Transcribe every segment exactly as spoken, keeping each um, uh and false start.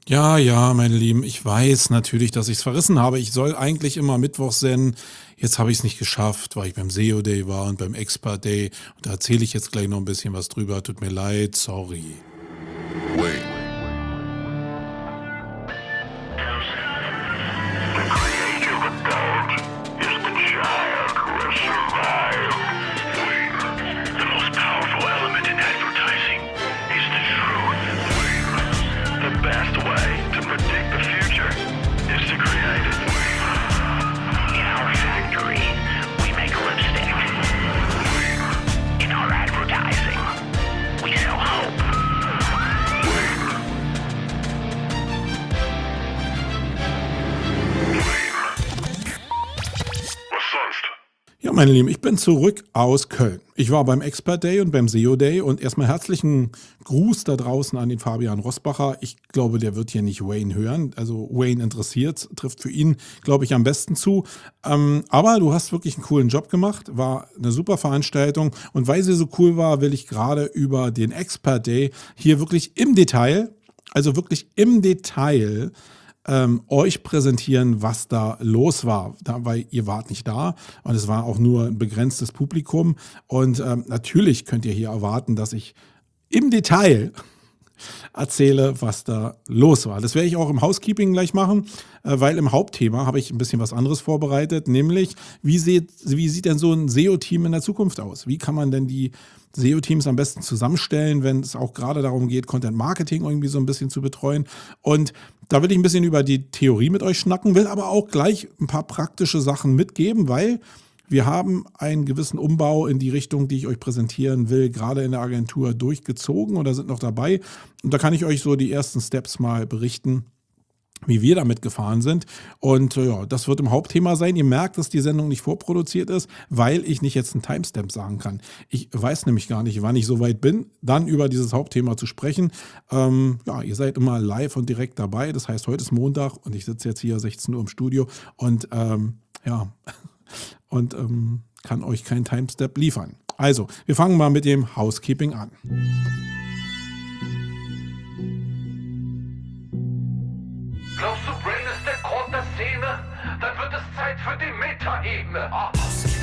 Ja, ja, meine Lieben, ich weiß natürlich, dass ich es verrissen habe. Ich soll eigentlich immer mittwochs senden. Jetzt habe ich es nicht geschafft, weil ich beim S E O Day war und beim Expert Day. Und da erzähle ich jetzt gleich noch ein bisschen was drüber. Tut mir leid, sorry. Wait. The creative adult is the child who has survived. Wait. The most powerful element in advertising is the truth. Wait. The best way to predict the future is to create it. Wait. In our factory, we make lipstick. Wait. In our advertising, we sell hope. Was sonst? Ja, meine Lieben, ich bin zurück aus Köln. Ich war beim Expert Day und beim S E O Day und erstmal herzlichen Gruß da draußen an den Fabian Rossbacher. Ich glaube, der wird hier nicht Wayne hören. Also Wayne interessiert, trifft für ihn, glaube ich, am besten zu. Ähm, aber du hast wirklich einen coolen Job gemacht, war eine super Veranstaltung und weil sie so cool war, will ich gerade über den Expert Day hier wirklich im Detail, also wirklich im Detail ähm, euch präsentieren, was da los war, da, weil ihr wart nicht da und es war auch nur ein begrenztes Publikum und ähm, natürlich könnt ihr hier erwarten, dass ich im Detail erzähle, was da los war. Das werde ich auch im Housekeeping gleich machen, äh, weil im Hauptthema habe ich ein bisschen was anderes vorbereitet, nämlich wie sieht, wie sieht denn so ein S E O-Team in der Zukunft aus? Wie kann man denn die S E O-Teams am besten zusammenstellen, wenn es auch gerade darum geht, Content-Marketing irgendwie so ein bisschen zu betreuen? Und da will ich ein bisschen über die Theorie mit euch schnacken, will aber auch gleich ein paar praktische Sachen mitgeben, weil wir haben einen gewissen Umbau in die Richtung, die ich euch präsentieren will, gerade in der Agentur durchgezogen oder sind noch dabei. Und da kann ich euch so die ersten Steps mal berichten, wie wir damit gefahren sind. Und äh, ja, das wird im Hauptthema sein. Ihr merkt, dass die Sendung nicht vorproduziert ist, weil ich nicht jetzt einen Timestamp sagen kann. Ich weiß nämlich gar nicht, wann ich soweit bin, dann über dieses Hauptthema zu sprechen. Ähm, ja, ihr seid immer live und direkt dabei. Das heißt, heute ist Montag und ich sitze jetzt hier sechzehn Uhr im Studio und ähm, ja, und ähm, kann euch keinen Timestamp liefern. Also, wir fangen mal mit dem Housekeeping an. Glaubst du, Brain ist der Grund der Szene? Dann wird es Zeit für die Metaebene. Ah.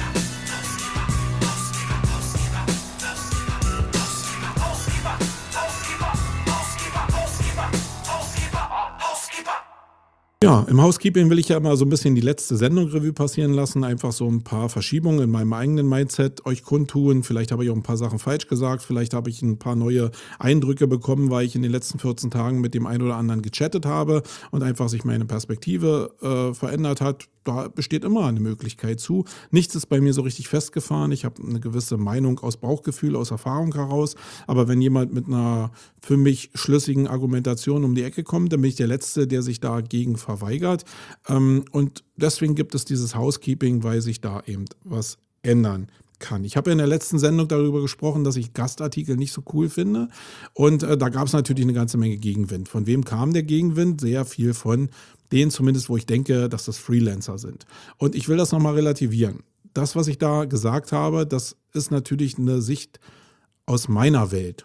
Ja, im Housekeeping will ich ja immer so ein bisschen die letzte Sendung Revue passieren lassen, einfach so ein paar Verschiebungen in meinem eigenen Mindset euch kundtun. Vielleicht habe ich auch ein paar Sachen falsch gesagt, vielleicht habe ich ein paar neue Eindrücke bekommen, weil ich in den letzten vierzehn Tagen mit dem einen oder anderen gechattet habe und einfach sich meine Perspektive äh, verändert hat. Da besteht immer eine Möglichkeit zu. Nichts ist bei mir so richtig festgefahren. Ich habe eine gewisse Meinung aus Bauchgefühl, aus Erfahrung heraus. Aber wenn jemand mit einer für mich schlüssigen Argumentation um die Ecke kommt, dann bin ich der Letzte, der sich dagegen verweigert. Ähm, und deswegen gibt es dieses Housekeeping, weil sich da eben was ändern kann. Ich habe ja in der letzten Sendung darüber gesprochen, dass ich Gastartikel nicht so cool finde. Und äh, da gab es natürlich eine ganze Menge Gegenwind. Von wem kam der Gegenwind? Sehr viel von denen zumindest, wo ich denke, dass das Freelancer sind. Und ich will das nochmal relativieren. Das, was ich da gesagt habe, das ist natürlich eine Sicht aus meiner Welt.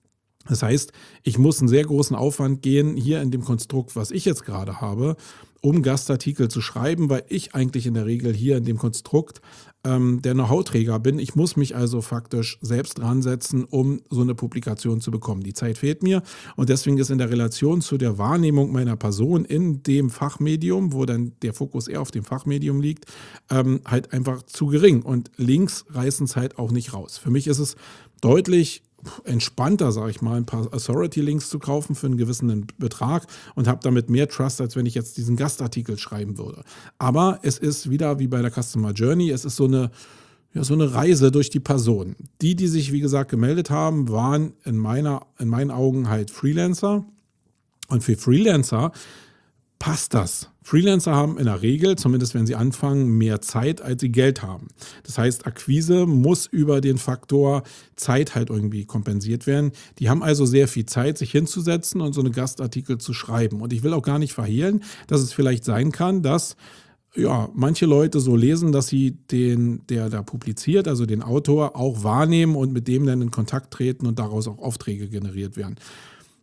Das heißt, ich muss einen sehr großen Aufwand gehen, hier in dem Konstrukt, was ich jetzt gerade habe, um Gastartikel zu schreiben, weil ich eigentlich in der Regel hier in dem Konstrukt ähm, der Know-how-Träger bin. Ich muss mich also faktisch selbst dran setzen, um so eine Publikation zu bekommen. Die Zeit fehlt mir und deswegen ist in der Relation zu der Wahrnehmung meiner Person in dem Fachmedium, wo dann der Fokus eher auf dem Fachmedium liegt, ähm, halt einfach zu gering. Und Links reißen es halt auch nicht raus. Für mich ist es deutlich entspannter, sage ich mal, ein paar Authority-Links zu kaufen für einen gewissen Betrag und habe damit mehr Trust, als wenn ich jetzt diesen Gastartikel schreiben würde. Aber es ist wieder wie bei der Customer Journey, es ist so eine, ja, so eine Reise durch die Person. Die, die sich, wie gesagt, gemeldet haben, waren in, meiner, in meinen Augen halt Freelancer. Und für Freelancer passt das. Freelancer haben in der Regel, zumindest wenn sie anfangen, mehr Zeit, als sie Geld haben. Das heißt, Akquise muss über den Faktor Zeit halt irgendwie kompensiert werden. Die haben also sehr viel Zeit, sich hinzusetzen und so eine Gastartikel zu schreiben. Und ich will auch gar nicht verhehlen, dass es vielleicht sein kann, dass ja, manche Leute so lesen, dass sie den, der da publiziert, also den Autor, auch wahrnehmen und mit dem dann in Kontakt treten und daraus auch Aufträge generiert werden.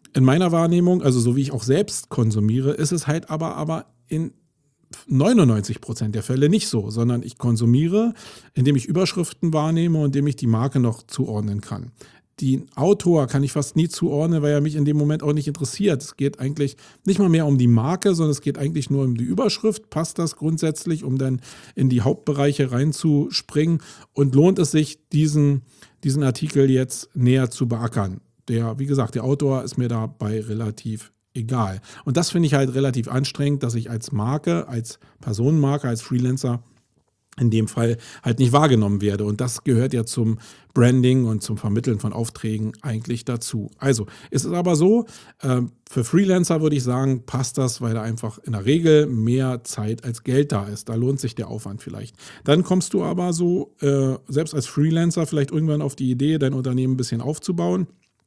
in meiner Wahrnehmung, also so wie ich auch selbst konsumiere, ist es halt aber, aber in neunundneunzig Prozent der Fälle nicht so, sondern ich konsumiere, indem ich Überschriften wahrnehme und indem ich die Marke noch zuordnen kann. Den Autor kann ich fast nie zuordnen, weil er mich in dem Moment auch nicht interessiert. Es geht eigentlich nicht mal mehr um die Marke, sondern es geht eigentlich nur um die Überschrift. Passt das grundsätzlich, um dann in die Hauptbereiche reinzuspringen? Und lohnt es sich, diesen, diesen Artikel jetzt näher zu beackern? Der, wie gesagt, der Autor ist mir dabei relativ egal. Und das finde ich halt relativ anstrengend, dass ich als Marke, als Personenmarke, als Freelancer in dem Fall halt nicht wahrgenommen werde. Und das gehört ja zum Branding und zum Vermitteln von Aufträgen eigentlich dazu. Also ist es aber so, äh, für Freelancer würde ich sagen, passt das, weil da einfach in der Regel mehr Zeit als Geld da ist. Da lohnt sich der Aufwand vielleicht. Dann kommst du aber so, äh, selbst als Freelancer vielleicht irgendwann auf die Idee, dein Unternehmen ein bisschen aufzubauen.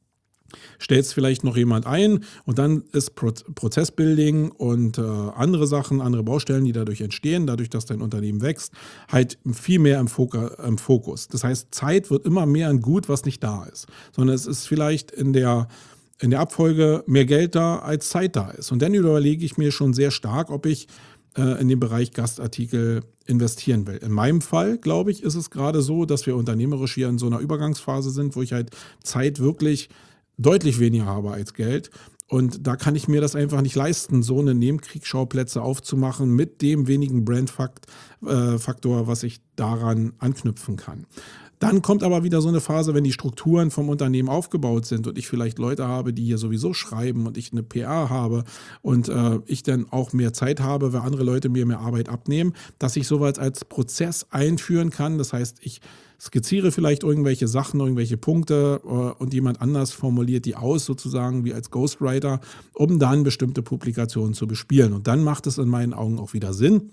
Stellst vielleicht noch jemand ein und dann ist Pro- Prozessbuilding und äh, andere Sachen, andere Baustellen, die dadurch entstehen, dadurch, dass dein Unternehmen wächst, halt viel mehr im, Fok- im Fokus. Das heißt, Zeit wird immer mehr ein Gut, was nicht da ist, sondern es ist vielleicht in der, in der Abfolge mehr Geld da, als Zeit da ist. Und dann überlege ich mir schon sehr stark, ob ich äh, in den Bereich Gastartikel investieren will. In meinem Fall, glaube ich, ist es gerade so, dass wir unternehmerisch hier in so einer Übergangsphase sind, wo ich halt Zeit wirklich deutlich weniger habe als Geld. Und da kann ich mir das einfach nicht leisten, so eine Nebenkriegsschauplätze aufzumachen mit dem wenigen Brandfaktor, was ich daran anknüpfen kann. Dann kommt aber wieder so eine Phase, wenn die Strukturen vom Unternehmen aufgebaut sind und ich vielleicht Leute habe, die hier sowieso schreiben und ich eine P R habe und äh, ich dann auch mehr Zeit habe, weil andere Leute mir mehr Arbeit abnehmen, dass ich sowas als Prozess einführen kann. Das heißt, ich skizziere vielleicht irgendwelche Sachen, irgendwelche Punkte äh, und jemand anders formuliert die aus, sozusagen wie als Ghostwriter, um dann bestimmte Publikationen zu bespielen. Und dann macht es in meinen Augen auch wieder Sinn,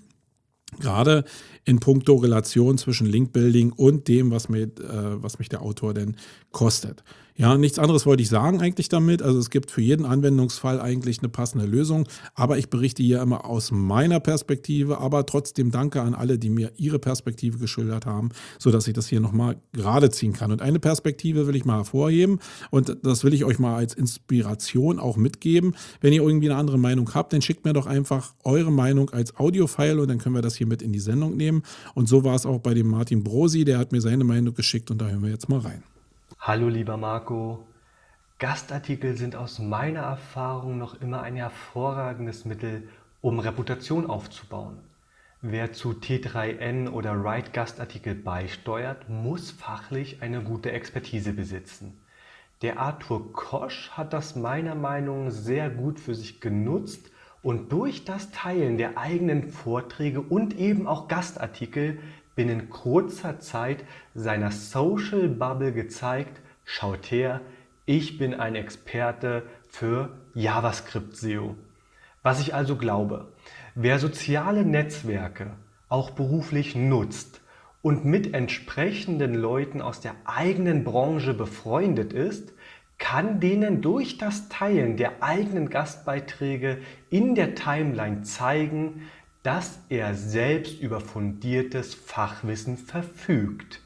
gerade in puncto Relation zwischen Linkbuilding und dem, was, mir, äh, was mich der Autor denn kostet. Ja, nichts anderes wollte ich sagen eigentlich damit. Also es gibt für jeden Anwendungsfall eigentlich eine passende Lösung, aber ich berichte hier immer aus meiner Perspektive, aber trotzdem danke an alle, die mir ihre Perspektive geschildert haben, sodass ich das hier nochmal gerade ziehen kann. Und eine Perspektive will ich mal hervorheben und das will ich euch mal als Inspiration auch mitgeben. Wenn ihr irgendwie eine andere Meinung habt, dann schickt mir doch einfach eure Meinung als Audiofile und dann können wir das hier mit in die Sendung nehmen. Und so war es auch bei dem Martin Brosi, der hat mir seine Meinung geschickt und da hören wir jetzt mal rein. Hallo lieber Marco, Gastartikel sind aus meiner Erfahrung noch immer ein hervorragendes Mittel, um Reputation aufzubauen. Wer zu T drei N oder Write Gastartikel beisteuert, muss fachlich eine gute Expertise besitzen. Der Arthur Kosch hat das meiner Meinung nach sehr gut für sich genutzt und durch das Teilen der eigenen Vorträge und eben auch Gastartikel binnen kurzer Zeit seiner Social Bubble gezeigt, schaut her, ich bin ein Experte für JavaScript S E O. Was ich also glaube, wer soziale Netzwerke auch beruflich nutzt und mit entsprechenden Leuten aus der eigenen Branche befreundet ist, kann denen durch das Teilen der eigenen Gastbeiträge in der Timeline zeigen, dass er selbst über fundiertes Fachwissen verfügt.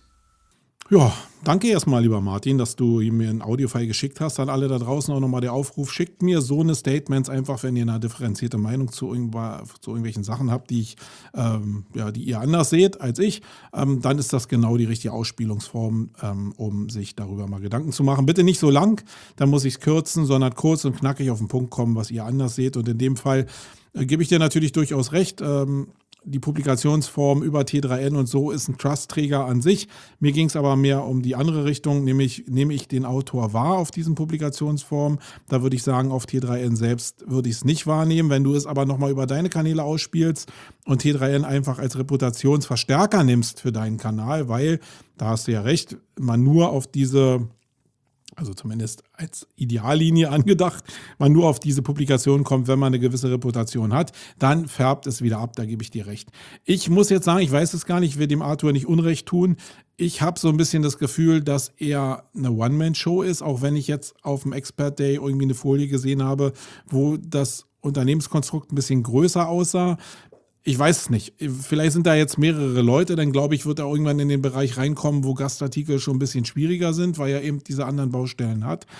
Ja, danke erstmal, lieber Martin, dass du mir ein Audiofile geschickt hast. An alle da draußen auch nochmal der Aufruf, schickt mir so eine Statements einfach, wenn ihr eine differenzierte Meinung zu, zu irgendwelchen Sachen habt, die, ich, ähm, ja, die ihr anders seht als ich. Ähm, dann ist das genau die richtige Ausspielungsform, ähm, um sich darüber mal Gedanken zu machen. Bitte nicht so lang, dann muss ich es kürzen, sondern kurz und knackig auf den Punkt kommen, was ihr anders seht. Und in dem Fall äh, gebe ich dir natürlich durchaus recht. Ähm, Die Publikationsform über T drei N und so ist ein Trust-Träger an sich. Mir ging es aber mehr um die andere Richtung, nämlich nehme ich den Autor wahr auf diesen Publikationsformen. Da würde ich sagen, auf T drei N selbst würde ich es nicht wahrnehmen. Wenn du es aber nochmal über deine Kanäle ausspielst und T drei N einfach als Reputationsverstärker nimmst für deinen Kanal, weil, da hast du ja recht, man nur auf diese, also zumindest als Ideallinie angedacht, man nur auf diese Publikation kommt, wenn man eine gewisse Reputation hat, dann färbt es wieder ab, da gebe ich dir recht. Ich muss jetzt sagen, ich weiß es gar nicht, ich will dem Arthur nicht Unrecht tun. Ich habe so ein bisschen das Gefühl, dass er eine One-Man-Show ist, auch wenn ich jetzt auf dem Expert Day irgendwie eine Folie gesehen habe, wo das Unternehmenskonstrukt ein bisschen größer aussah. Ich weiß es nicht. Vielleicht sind da jetzt mehrere Leute, dann glaube ich, wird er irgendwann in den Bereich reinkommen, wo Gastartikel schon ein bisschen schwieriger sind, weil er eben diese anderen Baustellen hat.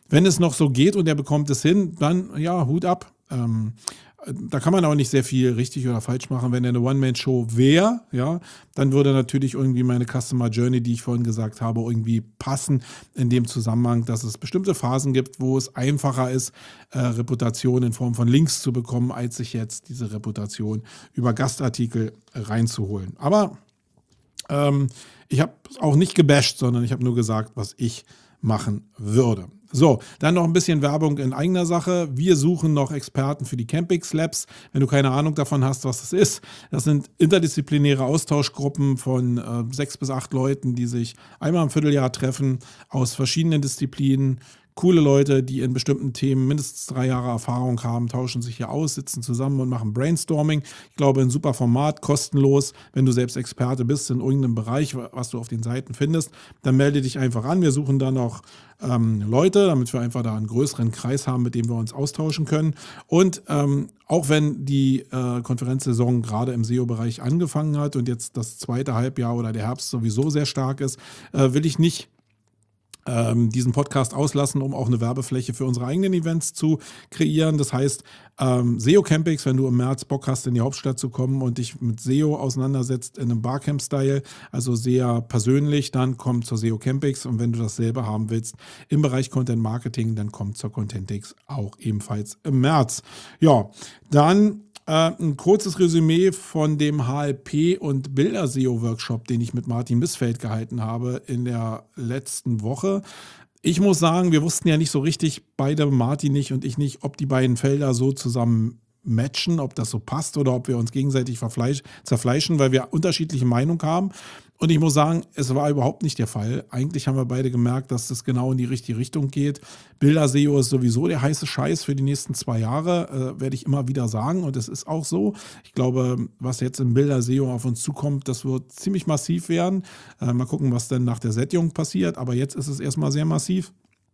wenn es noch so geht und er bekommt es hin, dann ja, Hut ab. Ähm, Da kann man auch nicht sehr viel richtig oder falsch machen. Wenn er eine One-Man-Show wäre, ja, dann würde natürlich irgendwie meine Customer Journey, die ich vorhin gesagt habe, irgendwie passen in dem Zusammenhang, dass es bestimmte Phasen gibt, wo es einfacher ist, äh, Reputation in Form von Links zu bekommen, als sich jetzt diese Reputation über Gastartikel reinzuholen. Aber ähm, ich habe es auch nicht gebasht, sondern ich habe nur gesagt, was ich machen würde. So, dann noch ein bisschen Werbung in eigener Sache. Wir suchen noch Experten für die Campix Labs. Wenn du keine Ahnung davon hast, was das ist, das sind interdisziplinäre Austauschgruppen von äh, sechs bis acht Leuten, die sich einmal im Vierteljahr treffen, aus verschiedenen Disziplinen. Coole Leute, die in bestimmten Themen mindestens drei Jahre Erfahrung haben, tauschen sich hier aus, sitzen zusammen und machen Brainstorming. Ich glaube, ein super Format, kostenlos. Wenn du selbst Experte bist in irgendeinem Bereich, was du auf den Seiten findest, dann melde dich einfach an. Wir suchen dann noch ähm, Leute, damit wir einfach da einen größeren Kreis haben, mit dem wir uns austauschen können. Und ähm, auch wenn die äh, Konferenzsaison gerade im S E O-Bereich angefangen hat und jetzt das zweite Halbjahr oder der Herbst sowieso sehr stark ist, äh, will ich nicht diesen Podcast auslassen, um auch eine Werbefläche für unsere eigenen Events zu kreieren. Das heißt, ähm, S E O Campix, wenn du im März Bock hast, in die Hauptstadt zu kommen und dich mit S E O auseinandersetzt in einem Barcamp-Style, also sehr persönlich, dann komm zur S E O Campix, und wenn du dasselbe haben willst im Bereich Content Marketing, dann komm zur Contentix auch ebenfalls im März. Ja, dann ein kurzes Resümee von dem H L P und Bilder-S E O-Workshop, den ich mit Martin Missfeld gehalten habe in der letzten Woche. Ich muss sagen, wir wussten ja nicht so richtig, beide, Martin nicht und ich nicht, ob die beiden Felder so zusammen matchen, ob das so passt oder ob wir uns gegenseitig verfleisch, zerfleischen, weil wir unterschiedliche Meinungen haben. Und ich muss sagen, es war überhaupt nicht der Fall. Eigentlich haben wir beide gemerkt, dass das genau in die richtige Richtung geht. Bilder-S E O ist sowieso der heiße Scheiß für die nächsten zwei Jahre, äh, werde ich immer wieder sagen. Und es ist auch so. Ich glaube, was jetzt im Bilder-S E O auf uns zukommt, das wird ziemlich massiv werden. Äh, mal gucken, was dann nach der Sättigung passiert. Aber jetzt ist es erstmal sehr massiv.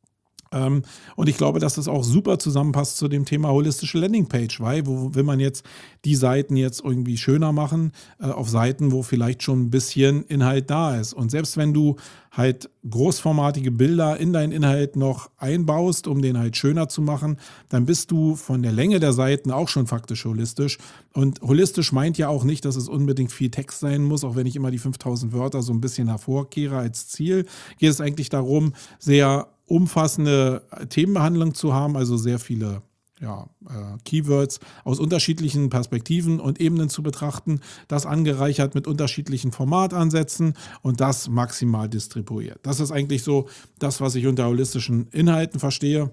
Ähm, und ich glaube, dass das auch super zusammenpasst zu dem Thema holistische Landingpage, weil wo will man jetzt die Seiten jetzt irgendwie schöner machen, äh, auf Seiten, wo vielleicht schon ein bisschen Inhalt da ist. Und selbst wenn du halt großformatige Bilder in deinen Inhalt noch einbaust, um den halt schöner zu machen, dann bist du von der Länge der Seiten auch schon faktisch holistisch. Und holistisch meint ja auch nicht, dass es unbedingt viel Text sein muss, auch wenn ich immer die fünftausend Wörter so ein bisschen hervorkehre als Ziel. Geht es eigentlich darum, sehr umfassende Themenbehandlung zu haben, also sehr viele ja, äh, Keywords aus unterschiedlichen Perspektiven und Ebenen zu betrachten, das angereichert mit unterschiedlichen Formatansätzen und das maximal distribuiert. Das ist eigentlich so das, was ich unter holistischen Inhalten verstehe.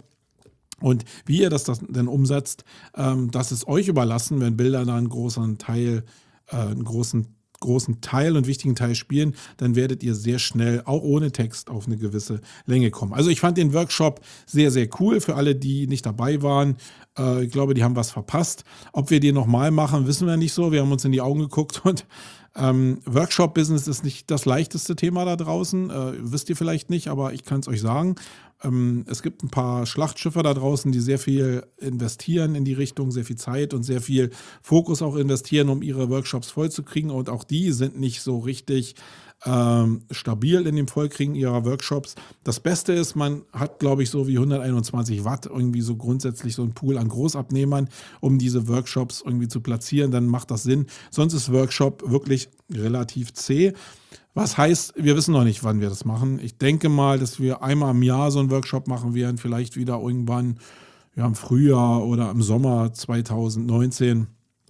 Und wie ihr das denn umsetzt, ähm, das ist euch überlassen, wenn Bilder da einen großen Teil, äh, einen großen großen Teil und wichtigen Teil spielen, dann werdet ihr sehr schnell, auch ohne Text, auf eine gewisse Länge kommen. Also ich fand den Workshop sehr, sehr cool für alle, die nicht dabei waren. Äh, ich glaube, die haben was verpasst. Ob wir den nochmal machen, wissen wir nicht so. Wir haben uns in die Augen geguckt und ähm, Workshop-Business ist nicht das leichteste Thema da draußen. Äh, wisst ihr vielleicht nicht, aber ich kann es euch sagen. Ähm, es gibt ein paar Schlachtschiffe da draußen, die sehr viel investieren in die Richtung, sehr viel Zeit und sehr viel Fokus auch investieren, um ihre Workshops vollzukriegen. Und auch die sind nicht so richtig ähm, stabil in dem Vollkriegen ihrer Workshops. Das Beste ist, man hat, glaube ich, so wie hunderteinundzwanzig Watt irgendwie so grundsätzlich so ein Pool an Großabnehmern, um diese Workshops irgendwie zu platzieren. Dann macht das Sinn. Sonst ist Workshop wirklich relativ zäh. Was heißt, wir wissen noch nicht, wann wir das machen. Ich denke mal, dass wir einmal im Jahr so einen Workshop machen werden, vielleicht wieder irgendwann ja, im Frühjahr oder im Sommer zwanzig neunzehn.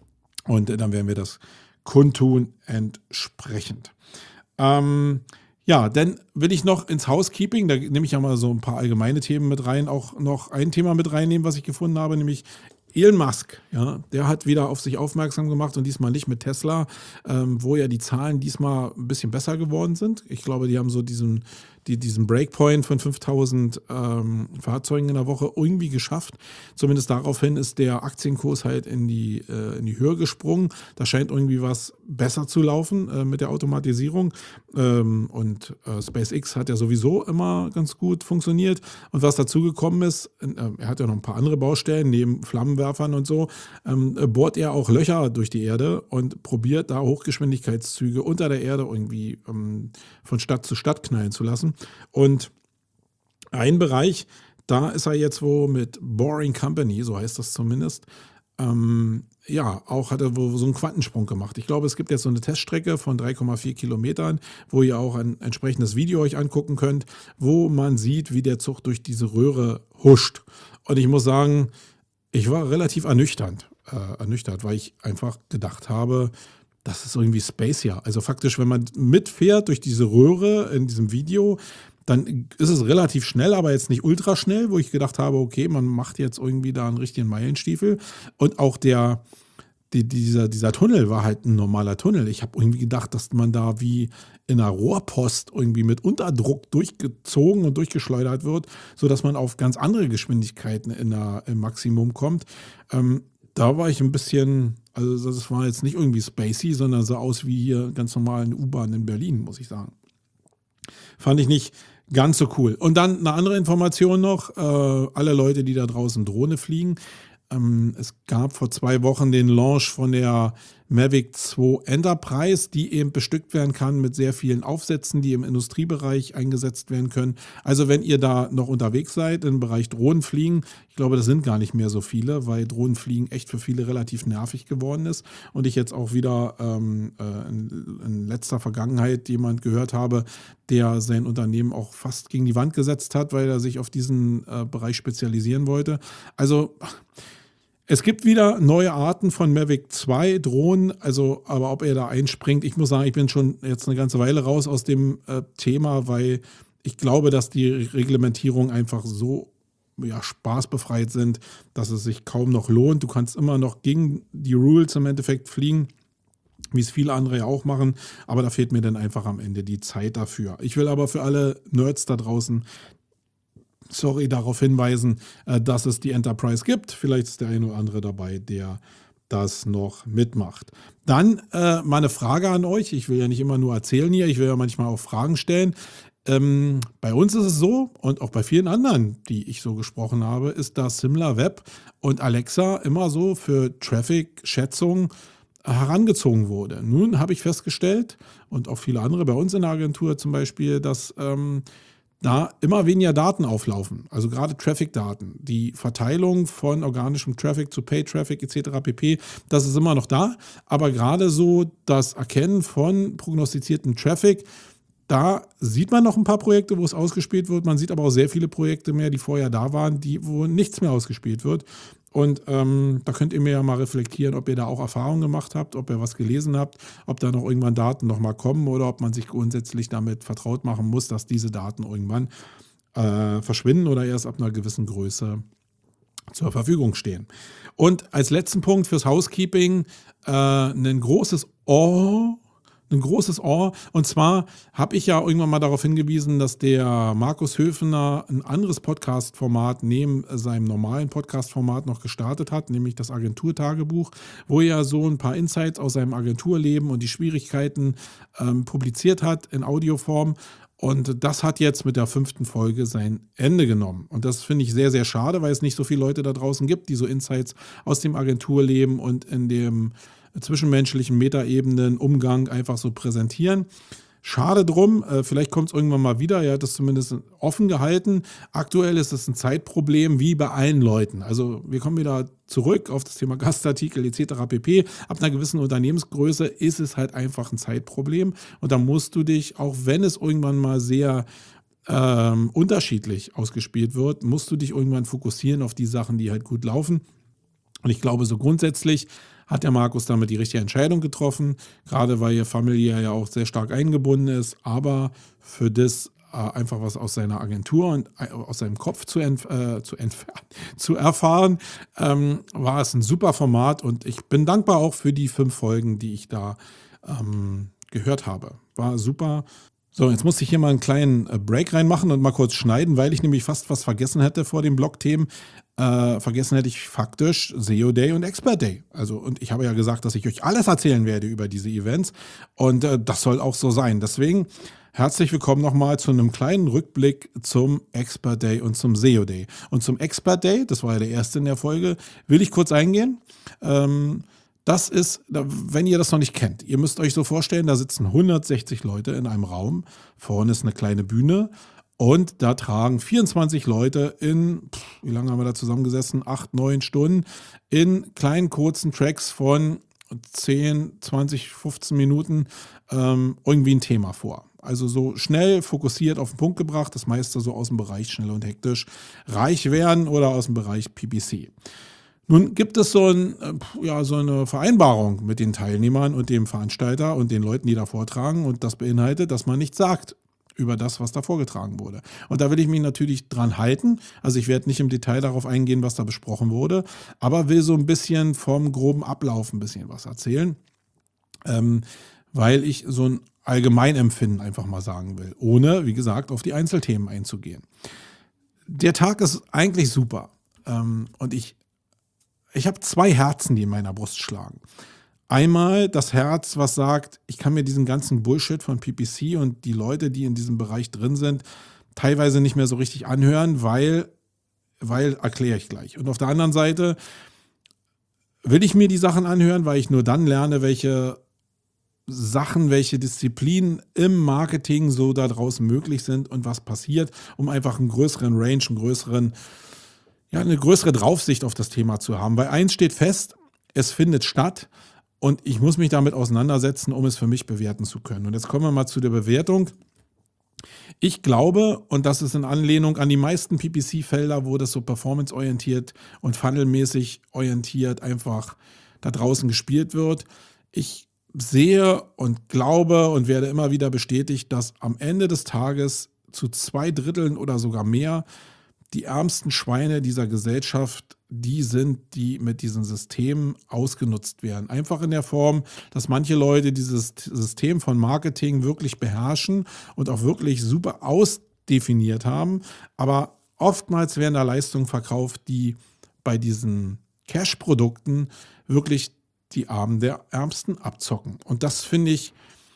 Und dann werden wir das kundtun entsprechend. Ähm, ja, dann will ich noch ins Housekeeping, da nehme ich ja mal so ein paar allgemeine Themen mit rein, auch noch ein Thema mit reinnehmen, was ich gefunden habe, nämlich Elon Musk, ja, der hat wieder auf sich aufmerksam gemacht und diesmal nicht mit Tesla, ähm, wo ja die Zahlen diesmal ein bisschen besser geworden sind. Ich glaube, die haben so diesen, die, diesen Breakpoint von fünftausend ähm, Fahrzeugen in der Woche irgendwie geschafft. Zumindest daraufhin ist der Aktienkurs halt in die, äh, in die Höhe gesprungen. Da scheint irgendwie was besser zu laufen äh, mit der Automatisierung. Ähm, und äh, SpaceX hat ja sowieso immer ganz gut funktioniert. Und was dazu gekommen ist, äh, er hat ja noch ein paar andere Baustellen, neben Flammenwerfern und so, ähm, bohrt er auch Löcher durch die Erde und probiert da Hochgeschwindigkeitszüge unter der Erde irgendwie ähm, von Stadt zu Stadt knallen zu lassen. Und ein Bereich, da ist er jetzt wo mit Boring Company, so heißt das zumindest, ähm, ja, auch hat er wo so einen Quantensprung gemacht. Ich glaube, es gibt jetzt so eine Teststrecke von drei Komma vier Kilometern, wo ihr auch ein entsprechendes Video euch angucken könnt, wo man sieht, wie der Zug durch diese Röhre huscht. Und ich muss sagen, ich war relativ ernüchternd, äh, ernüchtert, weil ich einfach gedacht habe, das ist irgendwie Spacia. Also faktisch, wenn man mitfährt durch diese Röhre in diesem Video, dann ist es relativ schnell, aber jetzt nicht ultra schnell, wo ich gedacht habe, okay, man macht jetzt irgendwie da einen richtigen Meilenstiefel. Und auch der, die, dieser, dieser Tunnel war halt ein normaler Tunnel. Ich habe irgendwie gedacht, dass man da wie in einer Rohrpost irgendwie mit Unterdruck durchgezogen und durchgeschleudert wird, sodass man auf ganz andere Geschwindigkeiten in der, im Maximum kommt. Ähm, da war ich ein bisschen, also das war jetzt nicht irgendwie spacey, sondern sah aus wie hier ganz normal eine U-Bahn in Berlin, muss ich sagen. Fand ich nicht ganz so cool. Und dann eine andere Information noch, äh, alle Leute, die da draußen Drohne fliegen. Ähm, es gab vor zwei Wochen den Launch von der Mavic zwei Enterprise, die eben bestückt werden kann mit sehr vielen Aufsätzen, die im Industriebereich eingesetzt werden können. Also wenn ihr da noch unterwegs seid im Bereich Drohnenfliegen, ich glaube, das sind gar nicht mehr so viele, weil Drohnenfliegen echt für viele relativ nervig geworden ist. Und ich jetzt auch wieder ähm, äh, in, in letzter Vergangenheit jemand gehört habe, der sein Unternehmen auch fast gegen die Wand gesetzt hat, weil er sich auf diesen äh, Bereich spezialisieren wollte. Also es gibt wieder neue Arten von Mavic zwei Drohnen, also aber ob er da einspringt, ich muss sagen, ich bin schon jetzt eine ganze Weile raus aus dem äh, Thema, weil ich glaube, dass die Reglementierungen einfach so ja, spaßbefreit sind, dass es sich kaum noch lohnt. Du kannst immer noch gegen die Rules im Endeffekt fliegen, wie es viele andere ja auch machen, aber da fehlt mir dann einfach am Ende die Zeit dafür. Ich will aber für alle Nerds da draußen sorry, darauf hinweisen, dass es die Enterprise gibt. Vielleicht ist der eine oder andere dabei, der das noch mitmacht. Dann äh, mal eine Frage an euch. Ich will ja nicht immer nur erzählen hier, ich will ja manchmal auch Fragen stellen. Ähm, bei uns ist es so, und auch bei vielen anderen, die ich so gesprochen habe, ist, dass SimilarWeb und Alexa immer so für Traffic-Schätzung herangezogen wurde. Nun habe ich festgestellt, und auch viele andere bei uns in der Agentur zum Beispiel, dass ähm, da immer weniger Daten auflaufen, also gerade Traffic-Daten. Die Verteilung von organischem Traffic zu Pay-Traffic et cetera pp., das ist immer noch da, aber gerade so das Erkennen von prognostizierten Traffic, da sieht man noch ein paar Projekte, wo es ausgespielt wird, man sieht aber auch sehr viele Projekte mehr, die vorher da waren, die, wo nichts mehr ausgespielt wird. Und ähm, da könnt ihr mir ja mal reflektieren, ob ihr da auch Erfahrungen gemacht habt, ob ihr was gelesen habt, ob da noch irgendwann Daten nochmal kommen oder ob man sich grundsätzlich damit vertraut machen muss, dass diese Daten irgendwann äh, verschwinden oder erst ab einer gewissen Größe zur Verfügung stehen. Und als letzten Punkt fürs Housekeeping äh, ein großes Oh, ein großes Ohr. Und zwar habe ich ja irgendwann mal darauf hingewiesen, dass der Markus Höfener ein anderes Podcast-Format neben seinem normalen Podcast-Format noch gestartet hat, nämlich das Agenturtagebuch, wo er so ein paar Insights aus seinem Agenturleben und die Schwierigkeiten ähm, publiziert hat in Audioform. Und das hat jetzt mit der fünften Folge sein Ende genommen. Und das finde ich sehr, sehr schade, weil es nicht so viele Leute da draußen gibt, die so Insights aus dem Agenturleben und in dem zwischenmenschlichen Metaebenen, Umgang einfach so präsentieren. Schade drum, äh, vielleicht kommt es irgendwann mal wieder. Er hat es zumindest offen gehalten. Aktuell ist es ein Zeitproblem, wie bei allen Leuten. Also wir kommen wieder zurück auf das Thema Gastartikel et cetera pp. Ab einer gewissen Unternehmensgröße ist es halt einfach ein Zeitproblem. Und da musst du dich, auch wenn es irgendwann mal sehr ähm, unterschiedlich ausgespielt wird, musst du dich irgendwann fokussieren auf die Sachen, die halt gut laufen. Und ich glaube, so grundsätzlich hat der Markus damit die richtige Entscheidung getroffen, gerade weil ihr familiär ja auch sehr stark eingebunden ist, aber für das äh, einfach was aus seiner Agentur und äh, aus seinem Kopf zu, entf äh, zu, entfernen, zu erfahren, ähm, war es ein super Format und ich bin dankbar auch für die fünf Folgen, die ich da ähm, gehört habe. War super. So, jetzt musste ich hier mal einen kleinen Break reinmachen und mal kurz schneiden, weil ich nämlich fast was vergessen hätte vor den Blog-Themen. Äh, vergessen hätte ich faktisch S E O Day und Expert Day. Also, und ich habe ja gesagt, dass ich euch alles erzählen werde über diese Events. Und äh, das soll auch so sein. Deswegen herzlich willkommen nochmal zu einem kleinen Rückblick zum Expert Day und zum S E O Day. Und zum Expert Day, das war ja der erste in der Folge, will ich kurz eingehen. Ähm, Das ist, wenn ihr das noch nicht kennt, ihr müsst euch so vorstellen, da sitzen hundertsechzig Leute in einem Raum, vorne ist eine kleine Bühne Und da tragen vierundzwanzig Leute in, pff, wie lange haben wir da zusammengesessen? Acht, neun Stunden in kleinen, kurzen Tracks von zehn, zwanzig, fünfzehn Minuten ähm, irgendwie ein Thema vor. Also so schnell, fokussiert auf den Punkt gebracht, das meiste so aus dem Bereich schnell und hektisch reich werden oder aus dem Bereich P P C. Nun gibt es so, ein, ja, so eine Vereinbarung mit den Teilnehmern und dem Veranstalter und den Leuten, die da vortragen, und das beinhaltet, dass man nichts sagt über das, was da vorgetragen wurde. Und da will ich mich natürlich dran halten. Also ich werde nicht im Detail darauf eingehen, was da besprochen wurde, aber will so ein bisschen vom groben Ablauf ein bisschen was erzählen, ähm, weil ich so ein Allgemeinempfinden einfach mal sagen will, ohne, wie gesagt, auf die Einzelthemen einzugehen. Der Tag ist eigentlich super, ähm, und ich Ich habe zwei Herzen, die in meiner Brust schlagen. Einmal das Herz, was sagt, ich kann mir diesen ganzen Bullshit von P P C und die Leute, die in diesem Bereich drin sind, teilweise nicht mehr so richtig anhören, weil, weil erkläre ich gleich. Und auf der anderen Seite will ich mir die Sachen anhören, weil ich nur dann lerne, welche Sachen, welche Disziplinen im Marketing so da draußen möglich sind und was passiert, um einfach einen größeren Range, einen größeren Ja, eine größere Draufsicht auf das Thema zu haben. Weil eins steht fest, es findet statt und ich muss mich damit auseinandersetzen, um es für mich bewerten zu können. Und jetzt kommen wir mal zu der Bewertung. Ich glaube, und das ist in Anlehnung an die meisten P P C-Felder, wo das so performanceorientiert und funnelmäßig orientiert einfach da draußen gespielt wird. Ich sehe und glaube und werde immer wieder bestätigt, dass am Ende des Tages zu zwei Dritteln oder sogar mehr die ärmsten Schweine dieser Gesellschaft die sind, die mit diesen Systemen ausgenutzt werden. Einfach in der Form, dass manche Leute dieses System von Marketing wirklich beherrschen und auch wirklich super ausdefiniert haben. Aber oftmals werden da Leistungen verkauft, die bei diesen Cash-Produkten wirklich die Armen der Ärmsten abzocken. Und das finde ich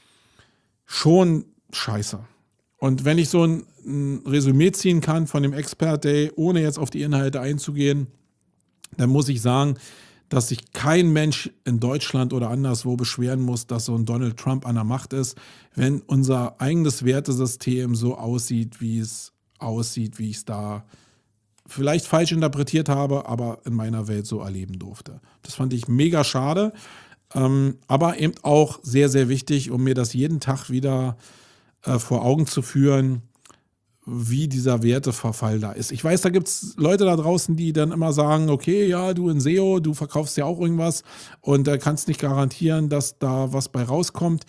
schon scheiße. Und wenn ich so ein, ein Resümee ziehen kann von dem Expert Day, ohne jetzt auf die Inhalte einzugehen, dann muss ich sagen, dass sich kein Mensch in Deutschland oder anderswo beschweren muss, dass so ein Donald Trump an der Macht ist, wenn unser eigenes Wertesystem so aussieht, wie es aussieht, wie ich es da vielleicht falsch interpretiert habe, aber in meiner Welt so erleben durfte. Das fand ich mega schade, ähm, aber eben auch sehr, sehr wichtig, um mir das jeden Tag wieder äh, vor Augen zu führen, wie dieser Werteverfall da ist. Ich weiß, da gibt es Leute da draußen, die dann immer sagen, okay, ja, du in S E O, du verkaufst ja auch irgendwas und äh, kannst nicht garantieren, dass da was bei rauskommt.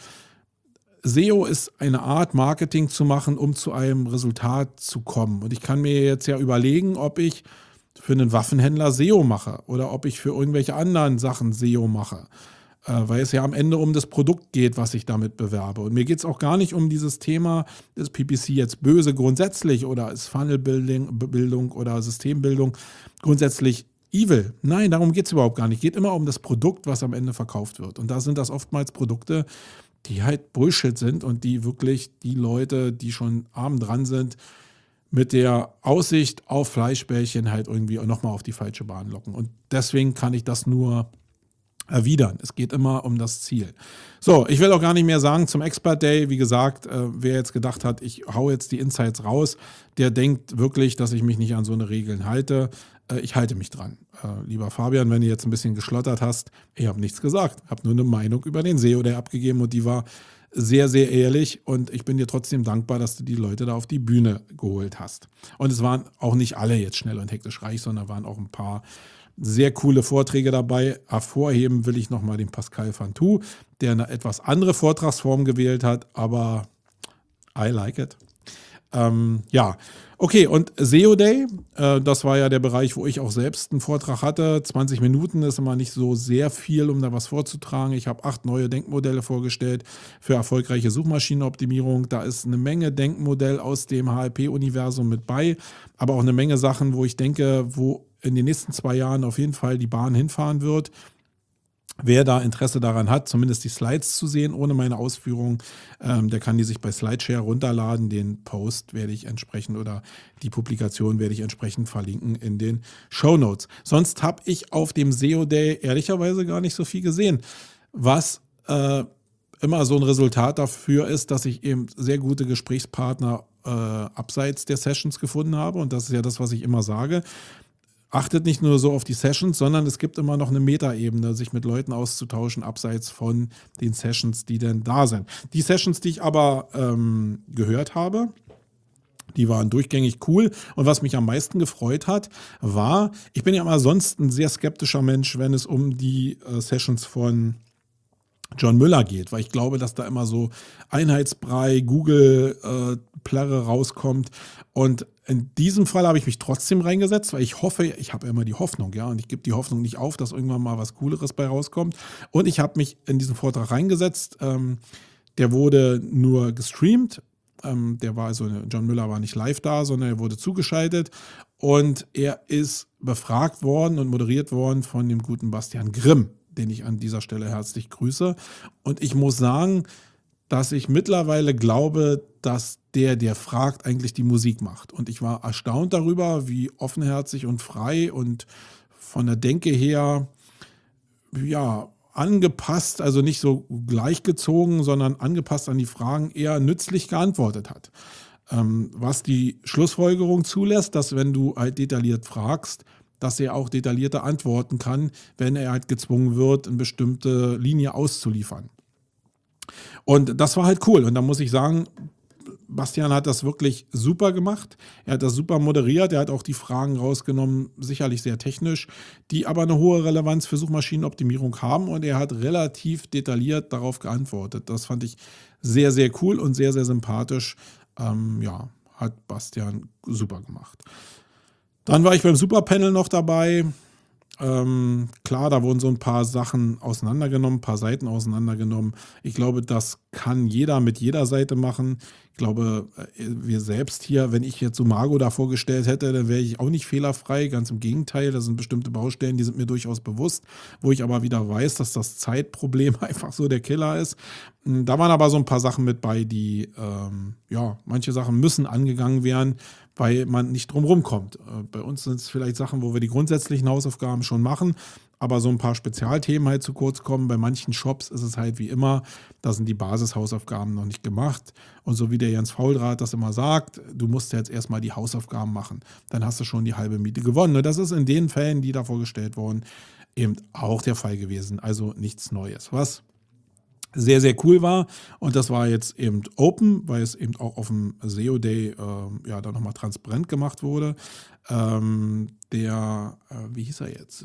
S E O ist eine Art, Marketing zu machen, um zu einem Resultat zu kommen. Und ich kann mir jetzt ja überlegen, ob ich für einen Waffenhändler S E O mache oder ob ich für irgendwelche anderen Sachen S E O mache. Weil es ja am Ende um das Produkt geht, was ich damit bewerbe. Und mir geht es auch gar nicht um dieses Thema, ist P P C jetzt böse grundsätzlich oder ist Funnelbildung oder Systembildung grundsätzlich evil? Nein, darum geht es überhaupt gar nicht. Es geht immer um das Produkt, was am Ende verkauft wird. Und da sind das oftmals Produkte, die halt Bullshit sind und die wirklich die Leute, die schon arm dran sind, mit der Aussicht auf Fleischbällchen halt irgendwie nochmal auf die falsche Bahn locken. Und deswegen kann ich das nur erwidern. Es geht immer um das Ziel. So, ich will auch gar nicht mehr sagen zum Expert Day. Wie gesagt, äh, wer jetzt gedacht hat, ich hau jetzt die Insights raus, der denkt wirklich, dass ich mich nicht an so eine Regeln halte. Äh, ich halte mich dran. Äh, lieber Fabian, wenn du jetzt ein bisschen geschlottert hast, ich habe nichts gesagt. Ich habe nur eine Meinung über den S E O Day abgegeben und die war sehr, sehr ehrlich und ich bin dir trotzdem dankbar, dass du die Leute da auf die Bühne geholt hast. Und es waren auch nicht alle jetzt schnell und hektisch reich, sondern waren auch ein paar sehr coole Vorträge dabei. Hervorheben will ich nochmal den Pascal Fantou, der eine etwas andere Vortragsform gewählt hat, aber I like it. Ähm, ja, okay, und S E O Day, äh, das war ja der Bereich, wo ich auch selbst einen Vortrag hatte. zwanzig Minuten ist immer nicht so sehr viel, um da was vorzutragen. Ich habe acht neue Denkmodelle vorgestellt für erfolgreiche Suchmaschinenoptimierung. Da ist eine Menge Denkmodell aus dem H L P-Universum mit bei, aber auch eine Menge Sachen, wo ich denke, wo in den nächsten zwei Jahren auf jeden Fall die Bahn hinfahren wird. Wer da Interesse daran hat, zumindest die Slides zu sehen, ohne meine Ausführungen, ähm, der kann die sich bei Slideshare runterladen. Den Post werde ich entsprechend oder die Publikation werde ich entsprechend verlinken in den Shownotes. Sonst habe ich auf dem S E O Day ehrlicherweise gar nicht so viel gesehen, was äh, immer so ein Resultat dafür ist, dass ich eben sehr gute Gesprächspartner äh, abseits der Sessions gefunden habe. Und das ist ja das, was ich immer sage. Achtet nicht nur so auf die Sessions, sondern es gibt immer noch eine Metaebene, sich mit Leuten auszutauschen, abseits von den Sessions, die denn da sind. Die Sessions, die ich aber ähm, gehört habe, die waren durchgängig cool. Und was mich am meisten gefreut hat, war, ich bin ja immer sonst ein sehr skeptischer Mensch, wenn es um die äh, Sessions von John Müller geht, weil ich glaube, dass da immer so Einheitsbrei, Google-Plärre rauskommt. Und in diesem Fall habe ich mich trotzdem reingesetzt, weil ich hoffe, ich habe immer die Hoffnung, ja, und ich gebe die Hoffnung nicht auf, dass irgendwann mal was Cooleres bei rauskommt. Und ich habe mich in diesen Vortrag reingesetzt. Ähm, der wurde nur gestreamt. Ähm, der war also, John Müller war nicht live da, sondern er wurde zugeschaltet. Und er ist befragt worden und moderiert worden von dem guten Bastian Grimm, den ich an dieser Stelle herzlich grüße. Und ich muss sagen, dass ich mittlerweile glaube, dass der, der fragt, eigentlich die Musik macht. Und ich war erstaunt darüber, wie offenherzig und frei und von der Denke her, ja, angepasst, also nicht so gleichgezogen, sondern angepasst an die Fragen, eher nützlich geantwortet hat. Ähm, was die Schlussfolgerung zulässt, dass wenn du halt detailliert fragst, dass er auch detaillierter antworten kann, wenn er halt gezwungen wird, eine bestimmte Linie auszuliefern. Und das war halt cool. Und da muss ich sagen, Bastian hat das wirklich super gemacht. Er hat das super moderiert. Er hat auch die Fragen rausgenommen, sicherlich sehr technisch, die aber eine hohe Relevanz für Suchmaschinenoptimierung haben. Und er hat relativ detailliert darauf geantwortet. Das fand ich sehr, sehr cool und sehr, sehr sympathisch. Ähm, ja, hat Bastian super gemacht. Dann war ich beim Superpanel noch dabei. Ähm, klar, da wurden so ein paar Sachen auseinandergenommen, ein paar Seiten auseinandergenommen. Ich glaube, das kann jeder mit jeder Seite machen. Ich glaube, wir selbst hier, wenn ich jetzt Sumago da vorgestellt hätte, dann wäre ich auch nicht fehlerfrei. Ganz im Gegenteil, da sind bestimmte Baustellen, die sind mir durchaus bewusst, wo ich aber wieder weiß, dass das Zeitproblem einfach so der Killer ist. Da waren aber so ein paar Sachen mit bei, die, ähm, ja, manche Sachen müssen angegangen werden, weil man nicht drum rumkommt. Äh, bei uns sind es vielleicht Sachen, wo wir die grundsätzlichen Hausaufgaben schon machen, aber so ein paar Spezialthemen halt zu kurz kommen. Bei manchen Shops ist es halt wie immer, da sind die Basishausaufgaben noch nicht gemacht. Und so wie der Jens Fauldraht das immer sagt, du musst jetzt erstmal die Hausaufgaben machen. Dann hast du schon die halbe Miete gewonnen. Und das ist in den Fällen, die da vorgestellt wurden, eben auch der Fall gewesen. Also nichts Neues. Was sehr, sehr cool war. Und das war jetzt eben open, weil es eben auch auf dem S E O Day äh, ja, da nochmal transparent gemacht wurde. Ähm, der, äh, wie hieß er jetzt?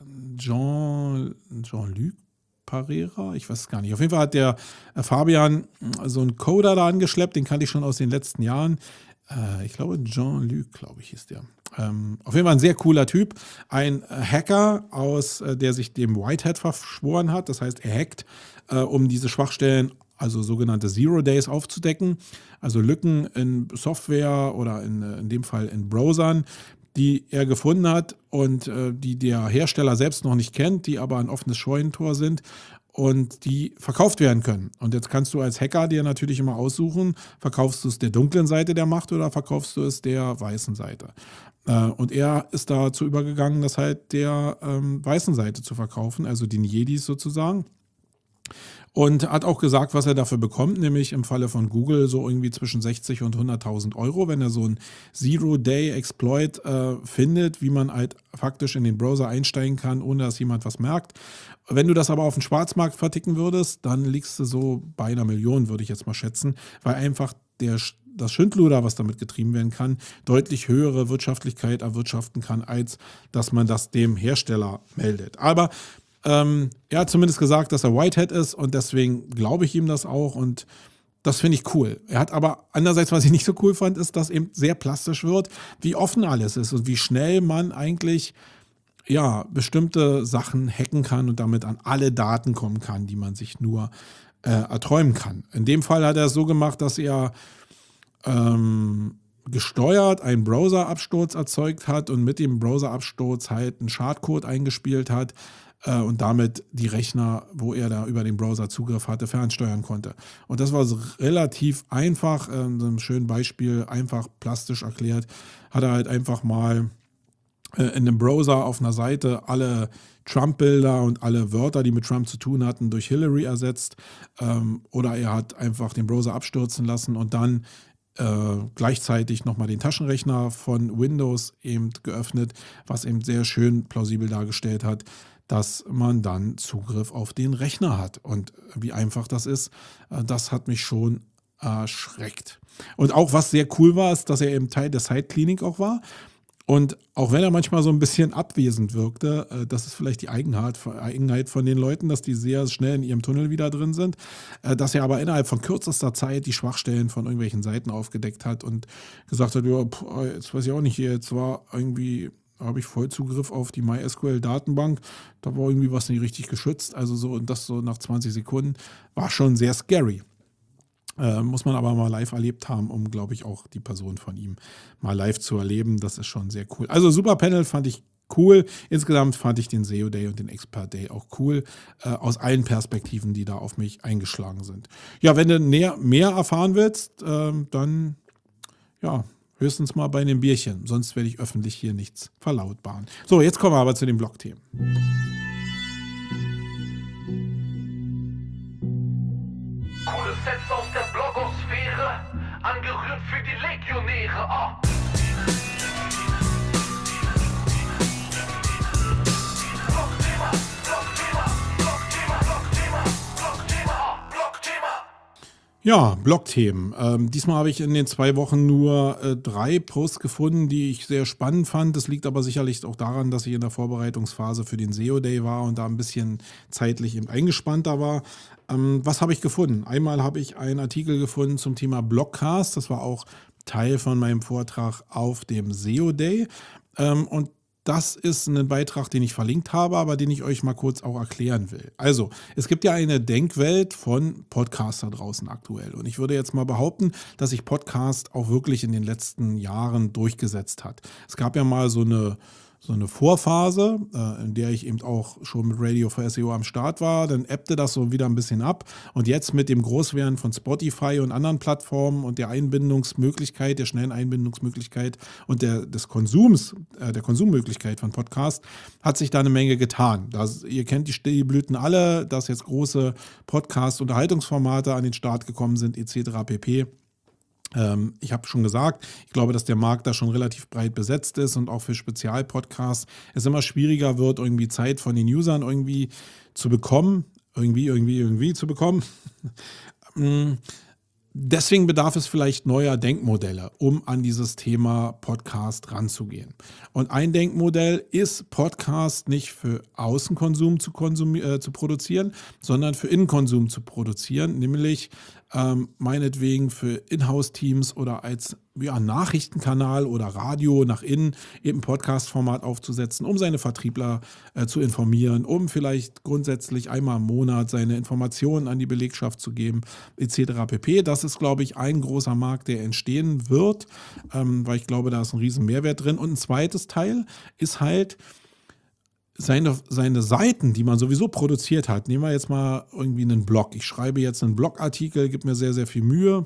Jean, Jean-Luc Parera? Ich weiß es gar nicht. Auf jeden Fall hat der äh, Fabian so einen Coder da angeschleppt, den kannte ich schon aus den letzten Jahren. Äh, ich glaube, Jean-Luc, glaube ich, hieß der. Ähm, auf jeden Fall ein sehr cooler Typ. Ein äh, Hacker, aus, äh, der sich dem Whitehat verschworen hat. Das heißt, er hackt, äh, um diese Schwachstellen, also sogenannte Zero Days, aufzudecken. Also Lücken in Software oder in, äh, in dem Fall in Browsern, die er gefunden hat und äh, die der Hersteller selbst noch nicht kennt, die aber ein offenes Scheunentor sind und die verkauft werden können. Und jetzt kannst du als Hacker dir natürlich immer aussuchen, verkaufst du es der dunklen Seite der Macht oder verkaufst du es der weißen Seite. Äh, und er ist dazu übergegangen, das halt der ähm, weißen Seite zu verkaufen, also den Jedis sozusagen. Und hat auch gesagt, was er dafür bekommt, nämlich im Falle von Google so irgendwie zwischen sechzig und hunderttausend Euro, wenn er so einen Zero-Day-Exploit äh, findet, wie man halt faktisch in den Browser einsteigen kann, ohne dass jemand was merkt. Wenn du das aber auf dem Schwarzmarkt verticken würdest, dann liegst du so bei einer Million, würde ich jetzt mal schätzen, weil einfach der, das Schindluder, was damit getrieben werden kann, deutlich höhere Wirtschaftlichkeit erwirtschaften kann, als dass man das dem Hersteller meldet. Aber Ähm, er hat zumindest gesagt, dass er Whitehat ist und deswegen glaube ich ihm das auch und das finde ich cool. Er hat aber andererseits, was ich nicht so cool fand, ist, dass eben sehr plastisch wird, wie offen alles ist und wie schnell man eigentlich ja bestimmte Sachen hacken kann und damit an alle Daten kommen kann, die man sich nur äh, erträumen kann. In dem Fall hat er es so gemacht, dass er ähm, gesteuert einen Browser-Absturz erzeugt hat und mit dem Browser-Absturz halt einen Schadcode eingespielt hat, und damit die Rechner, wo er da über den Browser Zugriff hatte, fernsteuern konnte. Und das war so relativ einfach, in so einem schönen Beispiel, einfach plastisch erklärt, hat er halt einfach mal in einem Browser auf einer Seite alle Trump-Bilder und alle Wörter, die mit Trump zu tun hatten, durch Hillary ersetzt. Oder er hat einfach den Browser abstürzen lassen und dann äh, gleichzeitig nochmal den Taschenrechner von Windows eben geöffnet, was eben sehr schön plausibel dargestellt hat, dass man dann Zugriff auf den Rechner hat. Und wie einfach das ist, äh, das hat mich schon erschreckt. Und auch was sehr cool war, ist, dass er eben Teil der Site-Klinik auch war. Und auch wenn er manchmal so ein bisschen abwesend wirkte, äh, das ist vielleicht die Eigenheit, Eigenheit von den Leuten, dass die sehr schnell in ihrem Tunnel wieder drin sind, äh, dass er aber innerhalb von kürzester Zeit die Schwachstellen von irgendwelchen Seiten aufgedeckt hat und gesagt hat, ja, pff, jetzt weiß ich auch nicht, hier, jetzt war irgendwie, habe ich Vollzugriff auf die MySQL-Datenbank, da war irgendwie was nicht richtig geschützt, also so, und das so nach zwanzig Sekunden, war schon sehr scary. Äh, muss man aber mal live erlebt haben, um, glaube ich, auch die Person von ihm mal live zu erleben. Das ist schon sehr cool. Also Super Panel fand ich cool. Insgesamt fand ich den S E O Day und den Expert Day auch cool, äh, aus allen Perspektiven, die da auf mich eingeschlagen sind. Ja, wenn du näher, mehr erfahren willst, äh, dann ja, höchstens mal bei einem Bierchen. Sonst werde ich öffentlich hier nichts verlautbaren. So, jetzt kommen wir aber zu den Blogthemen. Coole Sets aus der Blogosphäre, angerührt für die Legionäre. Oh. Blogthema, Blogthema, Blogthema, Blogthema, Blogthema, oh, Blogthema. Ja, Blogthemen. Ähm, diesmal habe ich in den zwei Wochen nur äh, drei Posts gefunden, die ich sehr spannend fand. Das liegt aber sicherlich auch daran, dass ich in der Vorbereitungsphase für den S E O Day war und da ein bisschen zeitlich eben eingespannter war. Ähm, was habe ich gefunden? Einmal habe ich einen Artikel gefunden zum Thema Blogcast. Das war auch Teil von meinem Vortrag auf dem S E O Day. Ähm, und das ist ein Beitrag, den ich verlinkt habe, aber den ich euch mal kurz auch erklären will. Also, es gibt ja eine Denkwelt von Podcaster draußen aktuell. Und ich würde jetzt mal behaupten, dass sich Podcast auch wirklich in den letzten Jahren durchgesetzt hat. Es gab ja mal so eine so eine Vorphase, äh, in der ich eben auch schon mit Radio for S E O am Start war. Dann ebbte das so wieder ein bisschen ab. Und jetzt mit dem Großwerden von Spotify und anderen Plattformen und der Einbindungsmöglichkeit, der schnellen Einbindungsmöglichkeit und der, des Konsums, äh, der Konsummöglichkeit von Podcast, hat sich da eine Menge getan. Das, ihr kennt die Stillblüten alle, dass jetzt große Podcast-Unterhaltungsformate an den Start gekommen sind, et cetera pp. Ähm, ich habe schon gesagt, ich glaube, dass der Markt da schon relativ breit besetzt ist und auch für Spezialpodcasts es immer schwieriger wird, irgendwie Zeit von den Usern irgendwie zu bekommen, irgendwie, irgendwie, irgendwie zu bekommen. Deswegen bedarf es vielleicht neuer Denkmodelle, um an dieses Thema Podcast ranzugehen. Und ein Denkmodell ist, Podcast nicht für Außenkonsum zu, konsumi- äh, zu produzieren, sondern für Innenkonsum zu produzieren, nämlich ähm, meinetwegen für Inhouse-Teams oder als ja, Nachrichtenkanal oder Radio nach innen eben Podcast-Format aufzusetzen, um seine Vertriebler äh, zu informieren, um vielleicht grundsätzlich einmal im Monat seine Informationen an die Belegschaft zu geben, et cetera pp. Das ist, glaube ich, ein großer Markt, der entstehen wird, ähm, weil ich glaube, da ist ein riesen Mehrwert drin. Und ein zweites Teil ist halt, Seine, seine Seiten, die man sowieso produziert hat, nehmen wir jetzt mal irgendwie einen Blog. Ich schreibe jetzt einen Blogartikel, gebe mir sehr, sehr viel Mühe.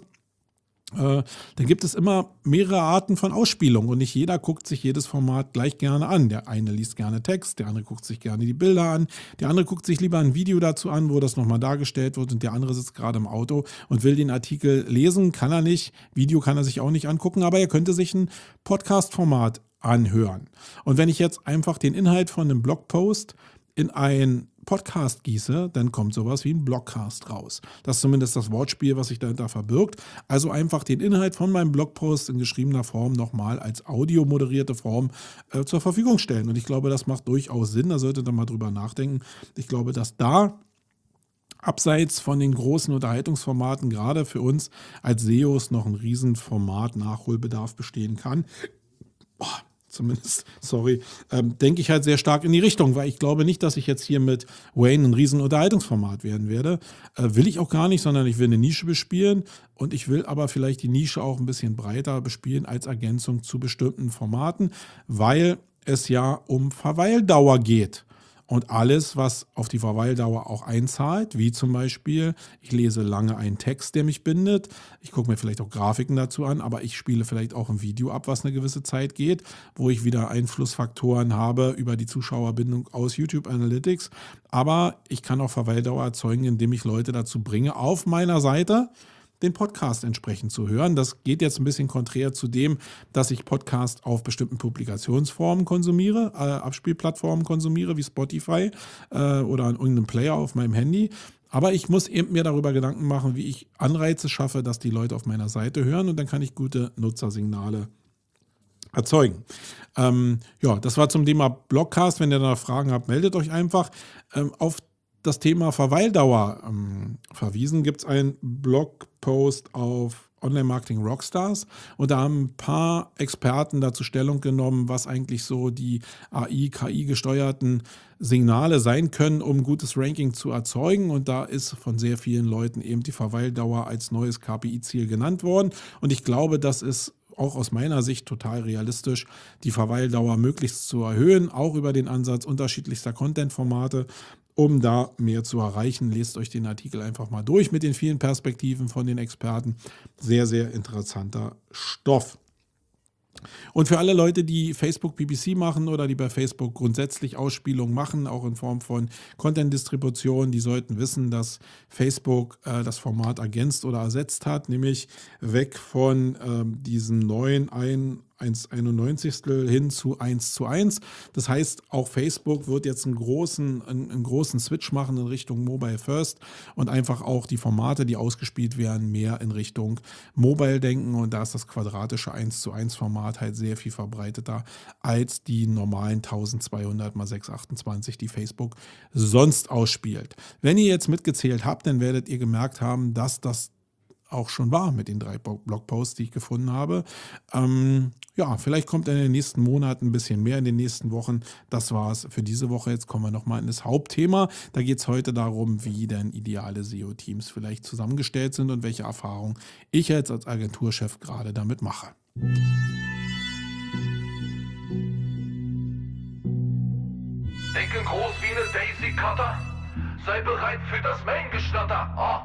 Äh, dann gibt es immer mehrere Arten von Ausspielung und nicht jeder guckt sich jedes Format gleich gerne an. Der eine liest gerne Text, der andere guckt sich gerne die Bilder an, der andere guckt sich lieber ein Video dazu an, wo das nochmal dargestellt wird und der andere sitzt gerade im Auto und will den Artikel lesen, kann er nicht. Video kann er sich auch nicht angucken, aber er könnte sich ein Podcast-Format anhören. Und wenn ich jetzt einfach den Inhalt von einem Blogpost in ein Podcast gieße, dann kommt sowas wie ein Blogcast raus. Das ist zumindest das Wortspiel, was sich dahinter verbirgt. Also einfach den Inhalt von meinem Blogpost in geschriebener Form nochmal als audiomoderierte Form äh, zur Verfügung stellen. Und ich glaube, das macht durchaus Sinn. Da solltet ihr mal drüber nachdenken. Ich glaube, dass da abseits von den großen Unterhaltungsformaten gerade für uns als S E Os noch ein Riesenformat Nachholbedarf bestehen kann. Boah. Zumindest, sorry, ähm, denke ich halt sehr stark in die Richtung, weil ich glaube nicht, dass ich jetzt hier mit Wayne ein riesen Unterhaltungsformat werden werde. Äh, will ich auch gar nicht, sondern ich will eine Nische bespielen und ich will aber vielleicht die Nische auch ein bisschen breiter bespielen als Ergänzung zu bestimmten Formaten, weil es ja um Verweildauer geht. Und alles, was auf die Verweildauer auch einzahlt, wie zum Beispiel, ich lese lange einen Text, der mich bindet, ich gucke mir vielleicht auch Grafiken dazu an, aber ich spiele vielleicht auch ein Video ab, was eine gewisse Zeit geht, wo ich wieder Einflussfaktoren habe über die Zuschauerbindung aus YouTube Analytics. Aber ich kann auch Verweildauer erzeugen, indem ich Leute dazu bringe, auf meiner Seite den Podcast entsprechend zu hören. Das geht jetzt ein bisschen konträr zu dem, dass ich Podcast auf bestimmten Publikationsformen konsumiere, äh, Abspielplattformen konsumiere, wie Spotify äh, oder an irgendeinem Player auf meinem Handy. Aber ich muss eben mir darüber Gedanken machen, wie ich Anreize schaffe, dass die Leute auf meiner Seite hören, und dann kann ich gute Nutzersignale erzeugen. Ähm, ja, das war zum Thema Blogcast. Wenn ihr da Fragen habt, meldet euch einfach. Ähm, auf das Thema Verweildauer ähm, verwiesen gibt es einen Blogpost auf Online Marketing Rockstars, und da haben ein paar Experten dazu Stellung genommen, was eigentlich so die A I, K I-gesteuerten Signale sein können, um ein gutes Ranking zu erzeugen. Und da ist von sehr vielen Leuten eben die Verweildauer als neues K P I-Ziel genannt worden. Und ich glaube, das ist auch aus meiner Sicht total realistisch, die Verweildauer möglichst zu erhöhen, auch über den Ansatz unterschiedlichster Content-Formate, um da mehr zu erreichen. Lest euch den Artikel einfach mal durch mit den vielen Perspektiven von den Experten. Sehr, sehr interessanter Stoff. Und für alle Leute, die Facebook P P C machen oder die bei Facebook grundsätzlich Ausspielungen machen, auch in Form von Content-Distribution, die sollten wissen, dass Facebook äh, das Format ergänzt oder ersetzt hat, nämlich weg von ähm, diesem neuen ein eins Komma einundneunzig hin zu eins zu eins. Das heißt, auch Facebook wird jetzt einen großen, einen, einen großen Switch machen in Richtung Mobile First und einfach auch die Formate, die ausgespielt werden, mehr in Richtung Mobile denken. Und da ist das quadratische eins zu eins Format halt sehr viel verbreiteter als die normalen eintausendzweihundert mal sechshundertachtundzwanzig, die Facebook sonst ausspielt. Wenn ihr jetzt mitgezählt habt, dann werdet ihr gemerkt haben, dass das auch schon war mit den drei Blogposts, die ich gefunden habe. Ähm, ja, vielleicht kommt in den nächsten Monaten ein bisschen mehr, in den nächsten Wochen. Das war es für diese Woche. Jetzt kommen wir nochmal in das Hauptthema. Da geht es heute darum, wie denn ideale S E O-Teams vielleicht zusammengestellt sind und welche Erfahrungen ich jetzt als Agenturchef gerade damit mache. Denken groß wie eine Daisy Cutter. Sei bereit für das Main-Gestatter. Oh.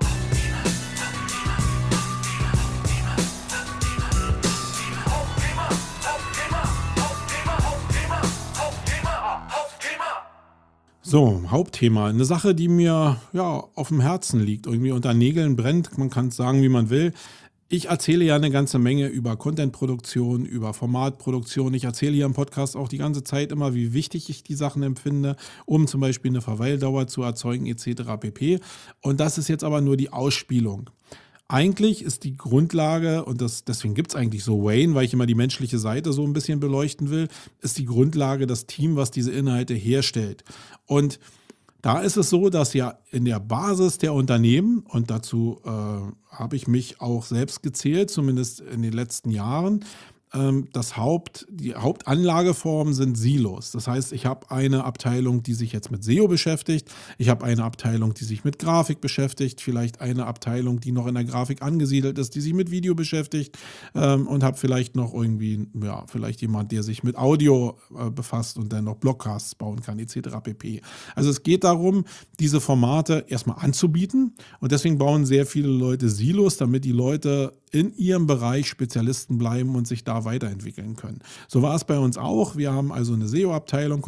So, Hauptthema. Eine Sache, die mir ja auf dem Herzen liegt, irgendwie unter Nägeln brennt. Man kann es sagen, wie man will. Ich erzähle ja eine ganze Menge über Contentproduktion, über Formatproduktion. Ich erzähle hier im Podcast auch die ganze Zeit immer, wie wichtig ich die Sachen empfinde, um zum Beispiel eine Verweildauer zu erzeugen et cetera pp. Und das ist jetzt aber nur die Ausspielung. Eigentlich ist die Grundlage, und das, deswegen gibt es eigentlich so Wayne, weil ich immer die menschliche Seite so ein bisschen beleuchten will, ist die Grundlage das Team, was diese Inhalte herstellt. Und da ist es so, dass ja in der Basis der Unternehmen, und dazu äh, habe ich mich auch selbst gezählt, zumindest in den letzten Jahren, ähm, das Haupt, die Hauptanlageformen sind Silos. Das heißt, ich habe eine Abteilung, die sich jetzt mit S E O beschäftigt, ich habe eine Abteilung, die sich mit Grafik beschäftigt, vielleicht eine Abteilung, die noch in der Grafik angesiedelt ist, die sich mit Video beschäftigt, ähm, und habe vielleicht noch irgendwie, ja, vielleicht jemand, der sich mit Audio äh, befasst und dann noch Blogcasts bauen kann, et cetera pp. Also es geht darum, diese Formate erstmal anzubieten, und deswegen bauen sehr viele Leute Silos, damit die Leute in ihrem Bereich Spezialisten bleiben und sich da weiterentwickeln können. So war es bei uns auch. Wir haben also eine S E O-Abteilung,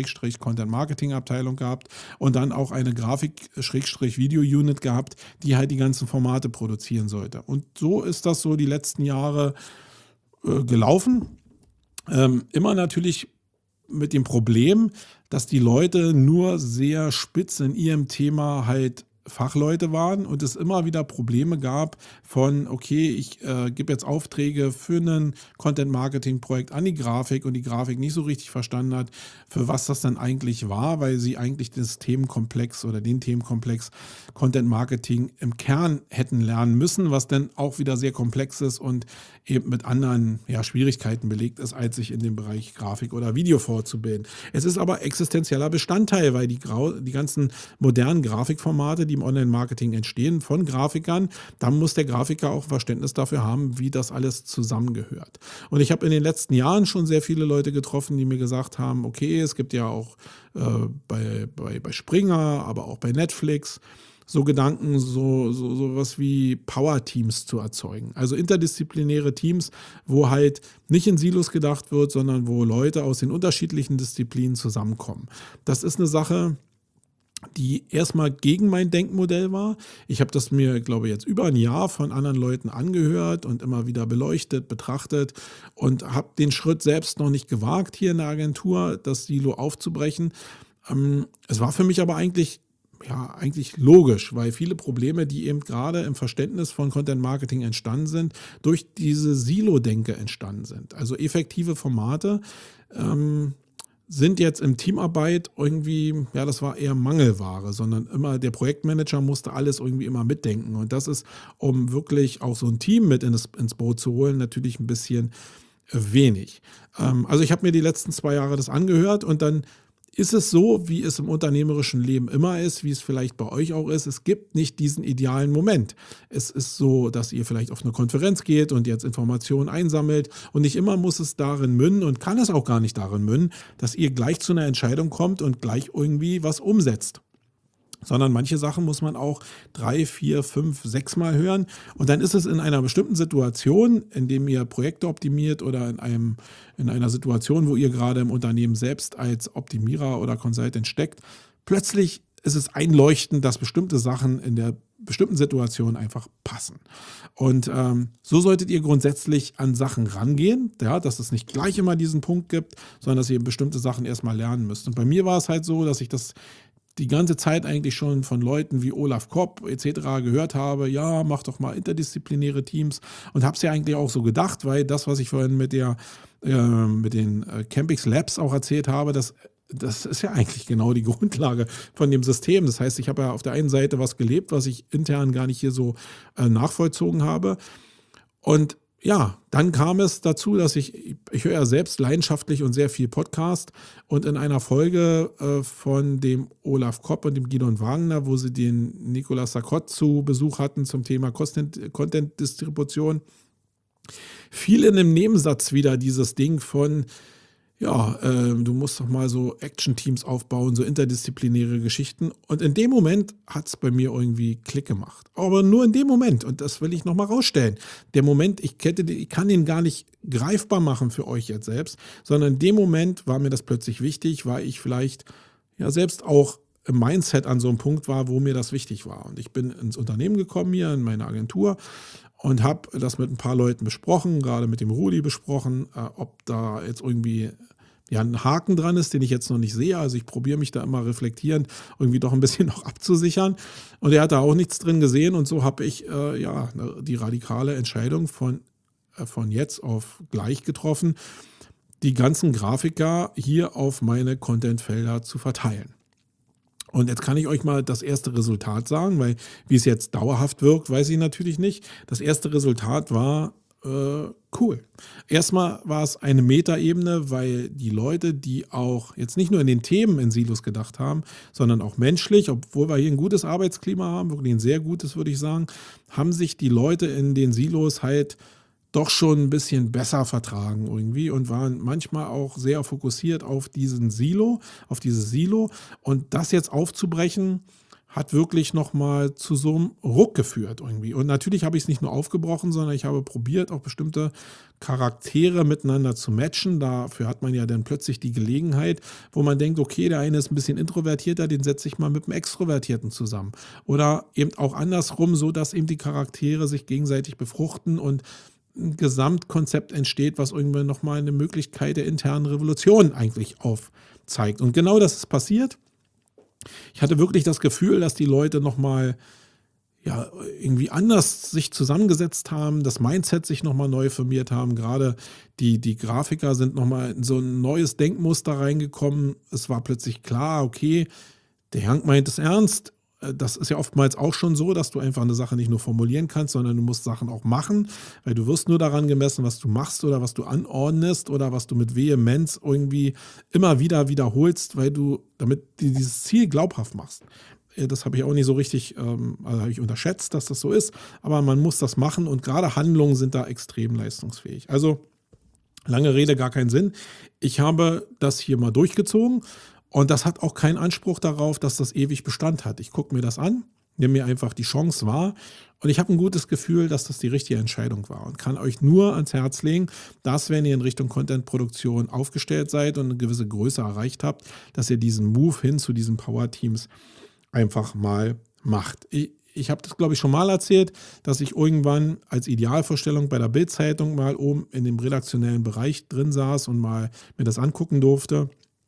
Content-Content-Marketing-Abteilung gehabt und dann auch eine Grafik-Video-Unit gehabt, die halt die ganzen Formate produzieren sollte. Und so ist das so die letzten Jahre äh, gelaufen. Ähm, immer natürlich mit dem Problem, dass die Leute nur sehr spitz in ihrem Thema halt Fachleute waren und es immer wieder Probleme gab von, okay, ich äh, gebe jetzt Aufträge für ein Content-Marketing-Projekt an die Grafik und die Grafik nicht so richtig verstanden hat, für was das dann eigentlich war, weil sie eigentlich das Themenkomplex oder den Themenkomplex Content-Marketing im Kern hätten lernen müssen, was dann auch wieder sehr komplex ist und eben mit anderen ja, Schwierigkeiten belegt ist, als sich in dem Bereich Grafik oder Video fortzubilden. Es ist aber existenzieller Bestandteil, weil die, Grau- die ganzen modernen Grafikformate, die im Online-Marketing entstehen von Grafikern, dann muss der Grafiker auch Verständnis dafür haben, wie das alles zusammengehört. Und ich habe in den letzten Jahren schon sehr viele Leute getroffen, die mir gesagt haben, okay, es gibt ja auch äh, bei, bei, bei Springer, aber auch bei Netflix so Gedanken, so, so, so was wie Power-Teams zu erzeugen. Also interdisziplinäre Teams, wo halt nicht in Silos gedacht wird, sondern wo Leute aus den unterschiedlichen Disziplinen zusammenkommen. Das ist eine Sache, die erstmal gegen mein Denkmodell war. Ich habe das mir, glaube ich, jetzt über ein Jahr von anderen Leuten angehört und immer wieder beleuchtet, betrachtet und habe den Schritt selbst noch nicht gewagt, hier in der Agentur das Silo aufzubrechen. Ähm, es war für mich aber eigentlich, ja, eigentlich logisch, weil viele Probleme, die eben gerade im Verständnis von Content Marketing entstanden sind, durch diese Silo-Denke entstanden sind. Also effektive Formate, ähm, sind jetzt im Teamarbeit irgendwie, ja, das war eher Mangelware, sondern immer der Projektmanager musste alles irgendwie immer mitdenken. Und das ist, um wirklich auch so ein Team mit ins, ins Boot zu holen, natürlich ein bisschen äh, wenig. Ähm, also ich habe mir die letzten zwei Jahre das angehört und dann ist es so, wie es im unternehmerischen Leben immer ist, wie es vielleicht bei euch auch ist. Es gibt nicht diesen idealen Moment. Es ist so, dass ihr vielleicht auf eine Konferenz geht und jetzt Informationen einsammelt und nicht immer muss es darin münden und kann es auch gar nicht darin münden, dass ihr gleich zu einer Entscheidung kommt und gleich irgendwie was umsetzt. Sondern manche Sachen muss man auch drei, vier, fünf, sechs Mal hören. Und dann ist es in einer bestimmten Situation, in dem ihr Projekte optimiert oder in einem, in einer Situation, wo ihr gerade im Unternehmen selbst als Optimierer oder Consultant steckt, plötzlich ist es einleuchtend, dass bestimmte Sachen in der bestimmten Situation einfach passen. Und ähm, so solltet ihr grundsätzlich an Sachen rangehen, ja, dass es nicht gleich immer diesen Punkt gibt, sondern dass ihr bestimmte Sachen erstmal lernen müsst. Und bei mir war es halt so, dass ich das die ganze Zeit eigentlich schon von Leuten wie Olaf Kopp et cetera gehört habe, ja, mach doch mal interdisziplinäre Teams und habe es ja eigentlich auch so gedacht, weil das, was ich vorhin mit der äh, mit den äh, Campix Labs auch erzählt habe, das, das ist ja eigentlich genau die Grundlage von dem System. Das heißt, ich habe ja auf der einen Seite was gelebt, was ich intern gar nicht hier so äh, nachvollzogen habe und ja, dann kam es dazu, dass ich, ich höre ja selbst leidenschaftlich und sehr viel Podcast und in einer Folge äh, von dem Olaf Kopp und dem Gidon Wagner, wo sie den Nicolas Sarkozy zu Besuch hatten zum Thema Content- Content-Distribution, fiel in einem Nebensatz wieder dieses Ding von, ja, äh, du musst doch mal so Action-Teams aufbauen, so interdisziplinäre Geschichten. Und in dem Moment hat es bei mir irgendwie Klick gemacht. Aber nur in dem Moment. Und das will ich nochmal rausstellen. Der Moment, ich, kette, ich kann den gar nicht greifbar machen für euch jetzt selbst, sondern in dem Moment war mir das plötzlich wichtig, weil ich vielleicht ja selbst auch im Mindset an so einem Punkt war, wo mir das wichtig war. Und ich bin ins Unternehmen gekommen hier, in meine Agentur, und habe das mit ein paar Leuten besprochen, gerade mit dem Rudi besprochen, äh, ob da jetzt irgendwie ja, ein Haken dran ist, den ich jetzt noch nicht sehe. Also ich probiere mich da immer reflektierend irgendwie doch ein bisschen noch abzusichern. Und er hat da auch nichts drin gesehen. Und so habe ich äh, ja die radikale Entscheidung von, äh, von jetzt auf gleich getroffen, die ganzen Grafiker hier auf meine Content-Felder zu verteilen. Und jetzt kann ich euch mal das erste Resultat sagen, weil wie es jetzt dauerhaft wirkt, weiß ich natürlich nicht. Das erste Resultat war äh, cool. Erstmal war es eine Metaebene, weil die Leute, die auch jetzt nicht nur in den Themen in Silos gedacht haben, sondern auch menschlich, obwohl wir hier ein gutes Arbeitsklima haben, wirklich ein sehr gutes, würde ich sagen, haben sich die Leute in den Silos halt doch schon ein bisschen besser vertragen irgendwie und waren manchmal auch sehr fokussiert auf diesen Silo, auf dieses Silo. Und das jetzt aufzubrechen, hat wirklich nochmal zu so einem Ruck geführt irgendwie. Und natürlich habe ich es nicht nur aufgebrochen, sondern ich habe probiert, auch bestimmte Charaktere miteinander zu matchen. Dafür hat man ja dann plötzlich die Gelegenheit, wo man denkt, okay, der eine ist ein bisschen introvertierter, den setze ich mal mit einem Extrovertierten zusammen. Oder eben auch andersrum, so dass eben die Charaktere sich gegenseitig befruchten und ein Gesamtkonzept entsteht, was irgendwann nochmal eine Möglichkeit der internen Revolution eigentlich aufzeigt. Und genau das ist passiert. Ich hatte wirklich das Gefühl, dass die Leute nochmal ja, irgendwie anders sich zusammengesetzt haben, das Mindset sich nochmal neu formiert haben. Gerade die, die Grafiker sind nochmal in so ein neues Denkmuster reingekommen. Es war plötzlich klar, okay, der Hank meint es ernst. Das ist ja oftmals auch schon so, dass du einfach eine Sache nicht nur formulieren kannst, sondern du musst Sachen auch machen, weil du wirst nur daran gemessen, was du machst oder was du anordnest oder was du mit Vehemenz irgendwie immer wieder wiederholst, weil du damit dieses Ziel glaubhaft machst. Das habe ich auch nicht so richtig, ähm, also habe ich unterschätzt, dass das so ist, aber man muss das machen und gerade Handlungen sind da extrem leistungsfähig. Also lange Rede, gar keinen Sinn. Ich habe das hier mal durchgezogen. Und das hat auch keinen Anspruch darauf, dass das ewig Bestand hat. Ich gucke mir das an, nehme mir einfach die Chance wahr und ich habe ein gutes Gefühl, dass das die richtige Entscheidung war und kann euch nur ans Herz legen, dass, wenn ihr in Richtung Content-Produktion aufgestellt seid und eine gewisse Größe erreicht habt, dass ihr diesen Move hin zu diesen Power-Teams einfach mal macht. Ich, ich habe das, glaube ich, schon mal erzählt, dass ich irgendwann als Idealvorstellung bei der Bild-Zeitung mal oben in dem redaktionellen Bereich drin saß und mal mir das angucken durfte.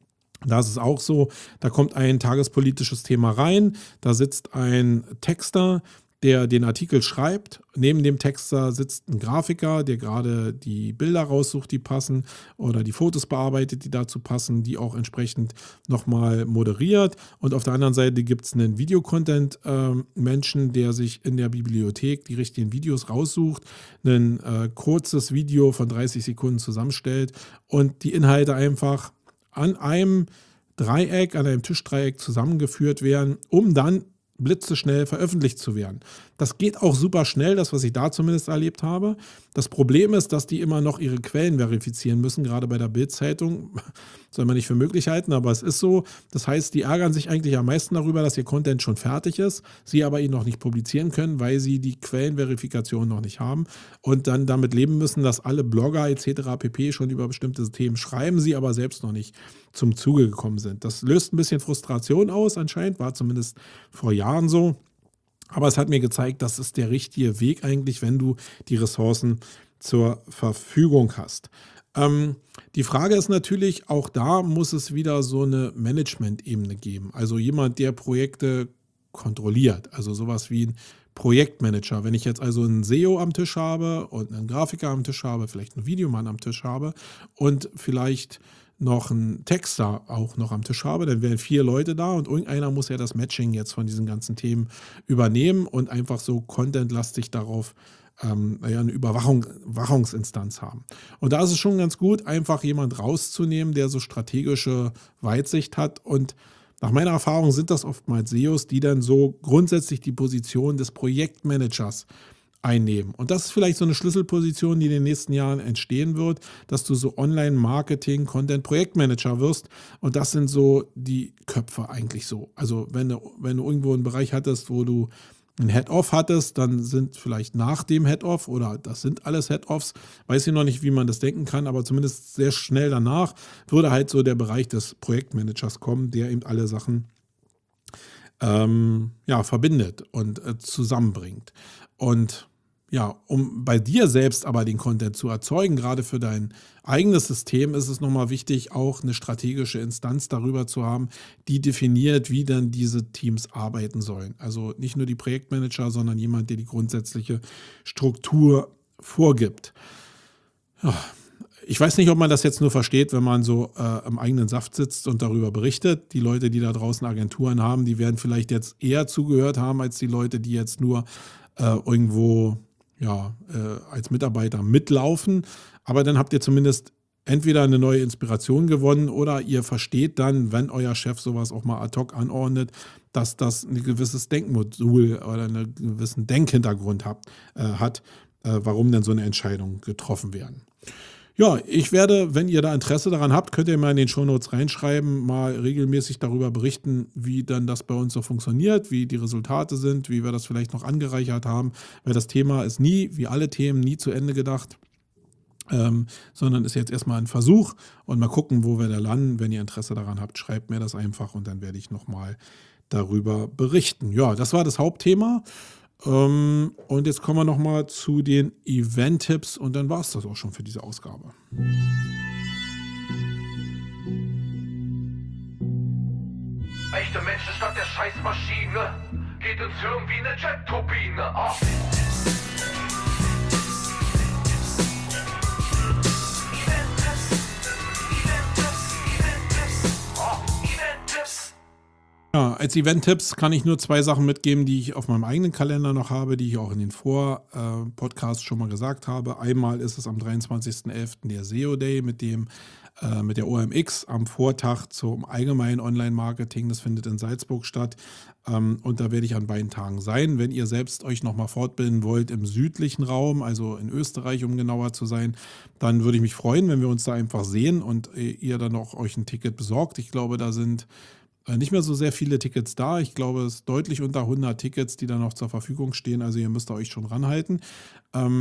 Da ist es auch so, da kommt ein tagespolitisches Thema rein, da sitzt ein Texter, der den Artikel schreibt. Neben dem Texter sitzt ein Grafiker, der gerade die Bilder raussucht, die passen, oder die Fotos bearbeitet, die dazu passen, die auch entsprechend nochmal moderiert. Und auf der anderen Seite gibt es einen Videocontent-Menschen, der sich in der Bibliothek die richtigen Videos raussucht, ein äh, kurzes Video von dreißig Sekunden zusammenstellt und die Inhalte einfach an einem Dreieck, an einem Tischdreieck zusammengeführt werden, um dann blitzeschnell veröffentlicht zu werden. Das geht auch super schnell, das, was ich da zumindest erlebt habe. Das Problem ist, dass die immer noch ihre Quellen verifizieren müssen, gerade bei der Bild-Zeitung. Soll man nicht für möglich halten, aber es ist so. Das heißt, die ärgern sich eigentlich am meisten darüber, dass ihr Content schon fertig ist, sie aber ihn noch nicht publizieren können, weil sie die Quellenverifikation noch nicht haben und dann damit leben müssen, dass alle Blogger et cetera pp. Schon über bestimmte Themen schreiben, sie aber selbst noch nicht zum Zuge gekommen sind. Das löst ein bisschen Frustration aus, anscheinend, war zumindest vor Jahren so. Aber es hat mir gezeigt, das ist der richtige Weg eigentlich, wenn du die Ressourcen zur Verfügung hast. Ähm, die Frage ist natürlich, auch da muss es wieder so eine Management-Ebene geben. Also jemand, der Projekte kontrolliert. Also sowas wie ein Projektmanager. Wenn ich jetzt also einen S E O am Tisch habe und einen Grafiker am Tisch habe, vielleicht einen Videomann am Tisch habe und vielleicht noch einen Texter auch noch am Tisch habe, dann wären vier Leute da und irgendeiner muss ja das Matching jetzt von diesen ganzen Themen übernehmen und einfach so contentlastig darauf ähm, ja, eine Überwachung, Überwachungsinstanz haben. Und da ist es schon ganz gut, einfach jemand rauszunehmen, der so strategische Weitsicht hat, und nach meiner Erfahrung sind das oftmals S E Os, die dann so grundsätzlich die Position des Projektmanagers einnehmen. Und das ist vielleicht so eine Schlüsselposition, die in den nächsten Jahren entstehen wird, dass du so Online-Marketing, Content-Projektmanager wirst. Und das sind so die Köpfe eigentlich so. Also wenn du, wenn du irgendwo einen Bereich hattest, wo du ein Head-Off hattest, dann sind vielleicht nach dem Head-Off, oder das sind alles Head-Offs, weiß ich noch nicht, wie man das denken kann, aber zumindest sehr schnell danach würde halt so der Bereich des Projektmanagers kommen, der eben alle Sachen ähm, ja, verbindet und äh, zusammenbringt. Und ja, um bei dir selbst aber den Content zu erzeugen, gerade für dein eigenes System, ist es nochmal wichtig, auch eine strategische Instanz darüber zu haben, die definiert, wie dann diese Teams arbeiten sollen. Also nicht nur die Projektmanager, sondern jemand, der die grundsätzliche Struktur vorgibt. Ja, ich weiß nicht, ob man das jetzt nur versteht, wenn man so äh, im eigenen Saft sitzt und darüber berichtet. Die Leute, die da draußen Agenturen haben, die werden vielleicht jetzt eher zugehört haben, als die Leute, die jetzt nur äh, irgendwo ja, äh, als Mitarbeiter mitlaufen. Aber dann habt ihr zumindest entweder eine neue Inspiration gewonnen, oder ihr versteht dann, wenn euer Chef sowas auch mal ad hoc anordnet, dass das ein gewisses Denkmodul oder einen gewissen Denkhintergrund hat, äh, hat äh, warum denn so eine Entscheidung getroffen werden. Ja, ich werde, wenn ihr da Interesse daran habt, könnt ihr mal in den Shownotes reinschreiben, mal regelmäßig darüber berichten, wie dann das bei uns so funktioniert, wie die Resultate sind, wie wir das vielleicht noch angereichert haben, weil das Thema ist nie, wie alle Themen, nie zu Ende gedacht, ähm, sondern ist jetzt erstmal ein Versuch, und mal gucken, wo wir da landen. Wenn ihr Interesse daran habt, schreibt mir das einfach und dann werde ich nochmal darüber berichten. Ja, das war das Hauptthema. Ähm, und jetzt kommen wir nochmal zu den Event-Tipps, und dann war es das auch schon für diese Ausgabe. Echte Menschen statt der Scheißmaschine. Geht ins Hirn wie eine Jet-Turbine. Oh. Ja, als Event-Tipps kann ich nur zwei Sachen mitgeben, die ich auf meinem eigenen Kalender noch habe, die ich auch in den Vor-Podcasts schon mal gesagt habe. Einmal ist es am dreiundzwanzigsten elften der S E O-Day mit dem äh, mit der O M X am Vortag zum allgemeinen Online-Marketing. Das findet in Salzburg statt, ähm, und da werde ich an beiden Tagen sein. Wenn ihr selbst euch nochmal fortbilden wollt im südlichen Raum, also in Österreich, um genauer zu sein, dann würde ich mich freuen, wenn wir uns da einfach sehen und ihr dann auch euch ein Ticket besorgt. Ich glaube, da sind nicht mehr so sehr viele Tickets da. Ich glaube, es ist deutlich unter hundert Tickets, die da noch zur Verfügung stehen. Also ihr müsst euch schon ranhalten. Ähm,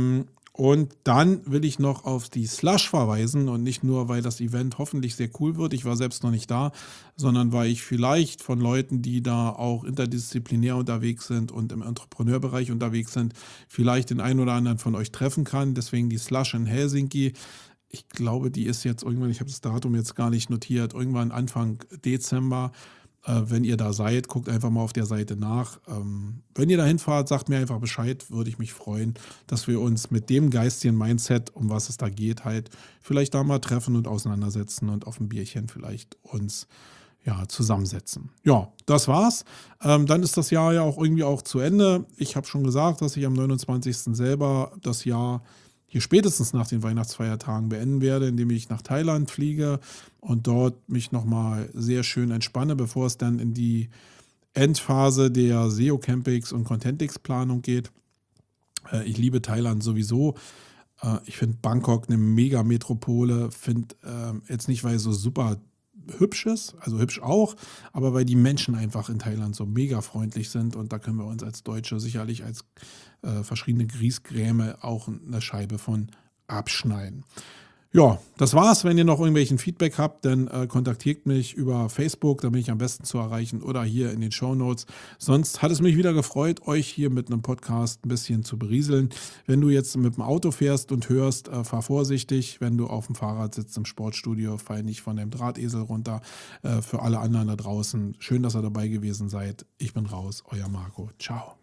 Und dann will ich noch auf die Slush verweisen und nicht nur, weil das Event hoffentlich sehr cool wird. Ich war selbst noch nicht da, sondern weil ich vielleicht von Leuten, die da auch interdisziplinär unterwegs sind und im Entrepreneurbereich unterwegs sind, vielleicht den einen oder anderen von euch treffen kann. Deswegen die Slush in Helsinki. Ich glaube, die ist jetzt irgendwann, ich habe das Datum jetzt gar nicht notiert, irgendwann Anfang Dezember. Äh, wenn ihr da seid, guckt einfach mal auf der Seite nach. Ähm, wenn ihr da hinfahrt, sagt mir einfach Bescheid, würde ich mich freuen, dass wir uns mit dem geistigen Mindset, um was es da geht, halt vielleicht da mal treffen und auseinandersetzen und auf ein Bierchen vielleicht uns ja, zusammensetzen. Ja, das war's. Ähm, dann ist das Jahr ja auch irgendwie auch zu Ende. Ich habe schon gesagt, dass ich am neunundzwanzigsten selber das Jahr hier spätestens nach den Weihnachtsfeiertagen beenden werde, indem ich nach Thailand fliege und dort mich nochmal sehr schön entspanne, bevor es dann in die Endphase der S E O-Campings und Contentix-Planung geht. Äh, ich liebe Thailand sowieso. Äh, ich finde Bangkok eine Mega-Metropole. Finde äh, jetzt nicht, weil es so super hübsch ist, also hübsch auch, aber weil die Menschen einfach in Thailand so mega freundlich sind und da können wir uns als Deutsche sicherlich als äh, verschriebene Griesgräme auch eine Scheibe von abschneiden. Ja, das war's. Wenn ihr noch irgendwelchen Feedback habt, dann äh, kontaktiert mich über Facebook, da bin ich am besten zu erreichen oder hier in den Shownotes. Sonst hat es mich wieder gefreut, euch hier mit einem Podcast ein bisschen zu berieseln. Wenn du jetzt mit dem Auto fährst und hörst, äh, fahr vorsichtig. Wenn du auf dem Fahrrad sitzt im Sportstudio, fall nicht von dem Drahtesel runter. Äh, für alle anderen da draußen, schön, dass ihr dabei gewesen seid. Ich bin raus, euer Marco. Ciao.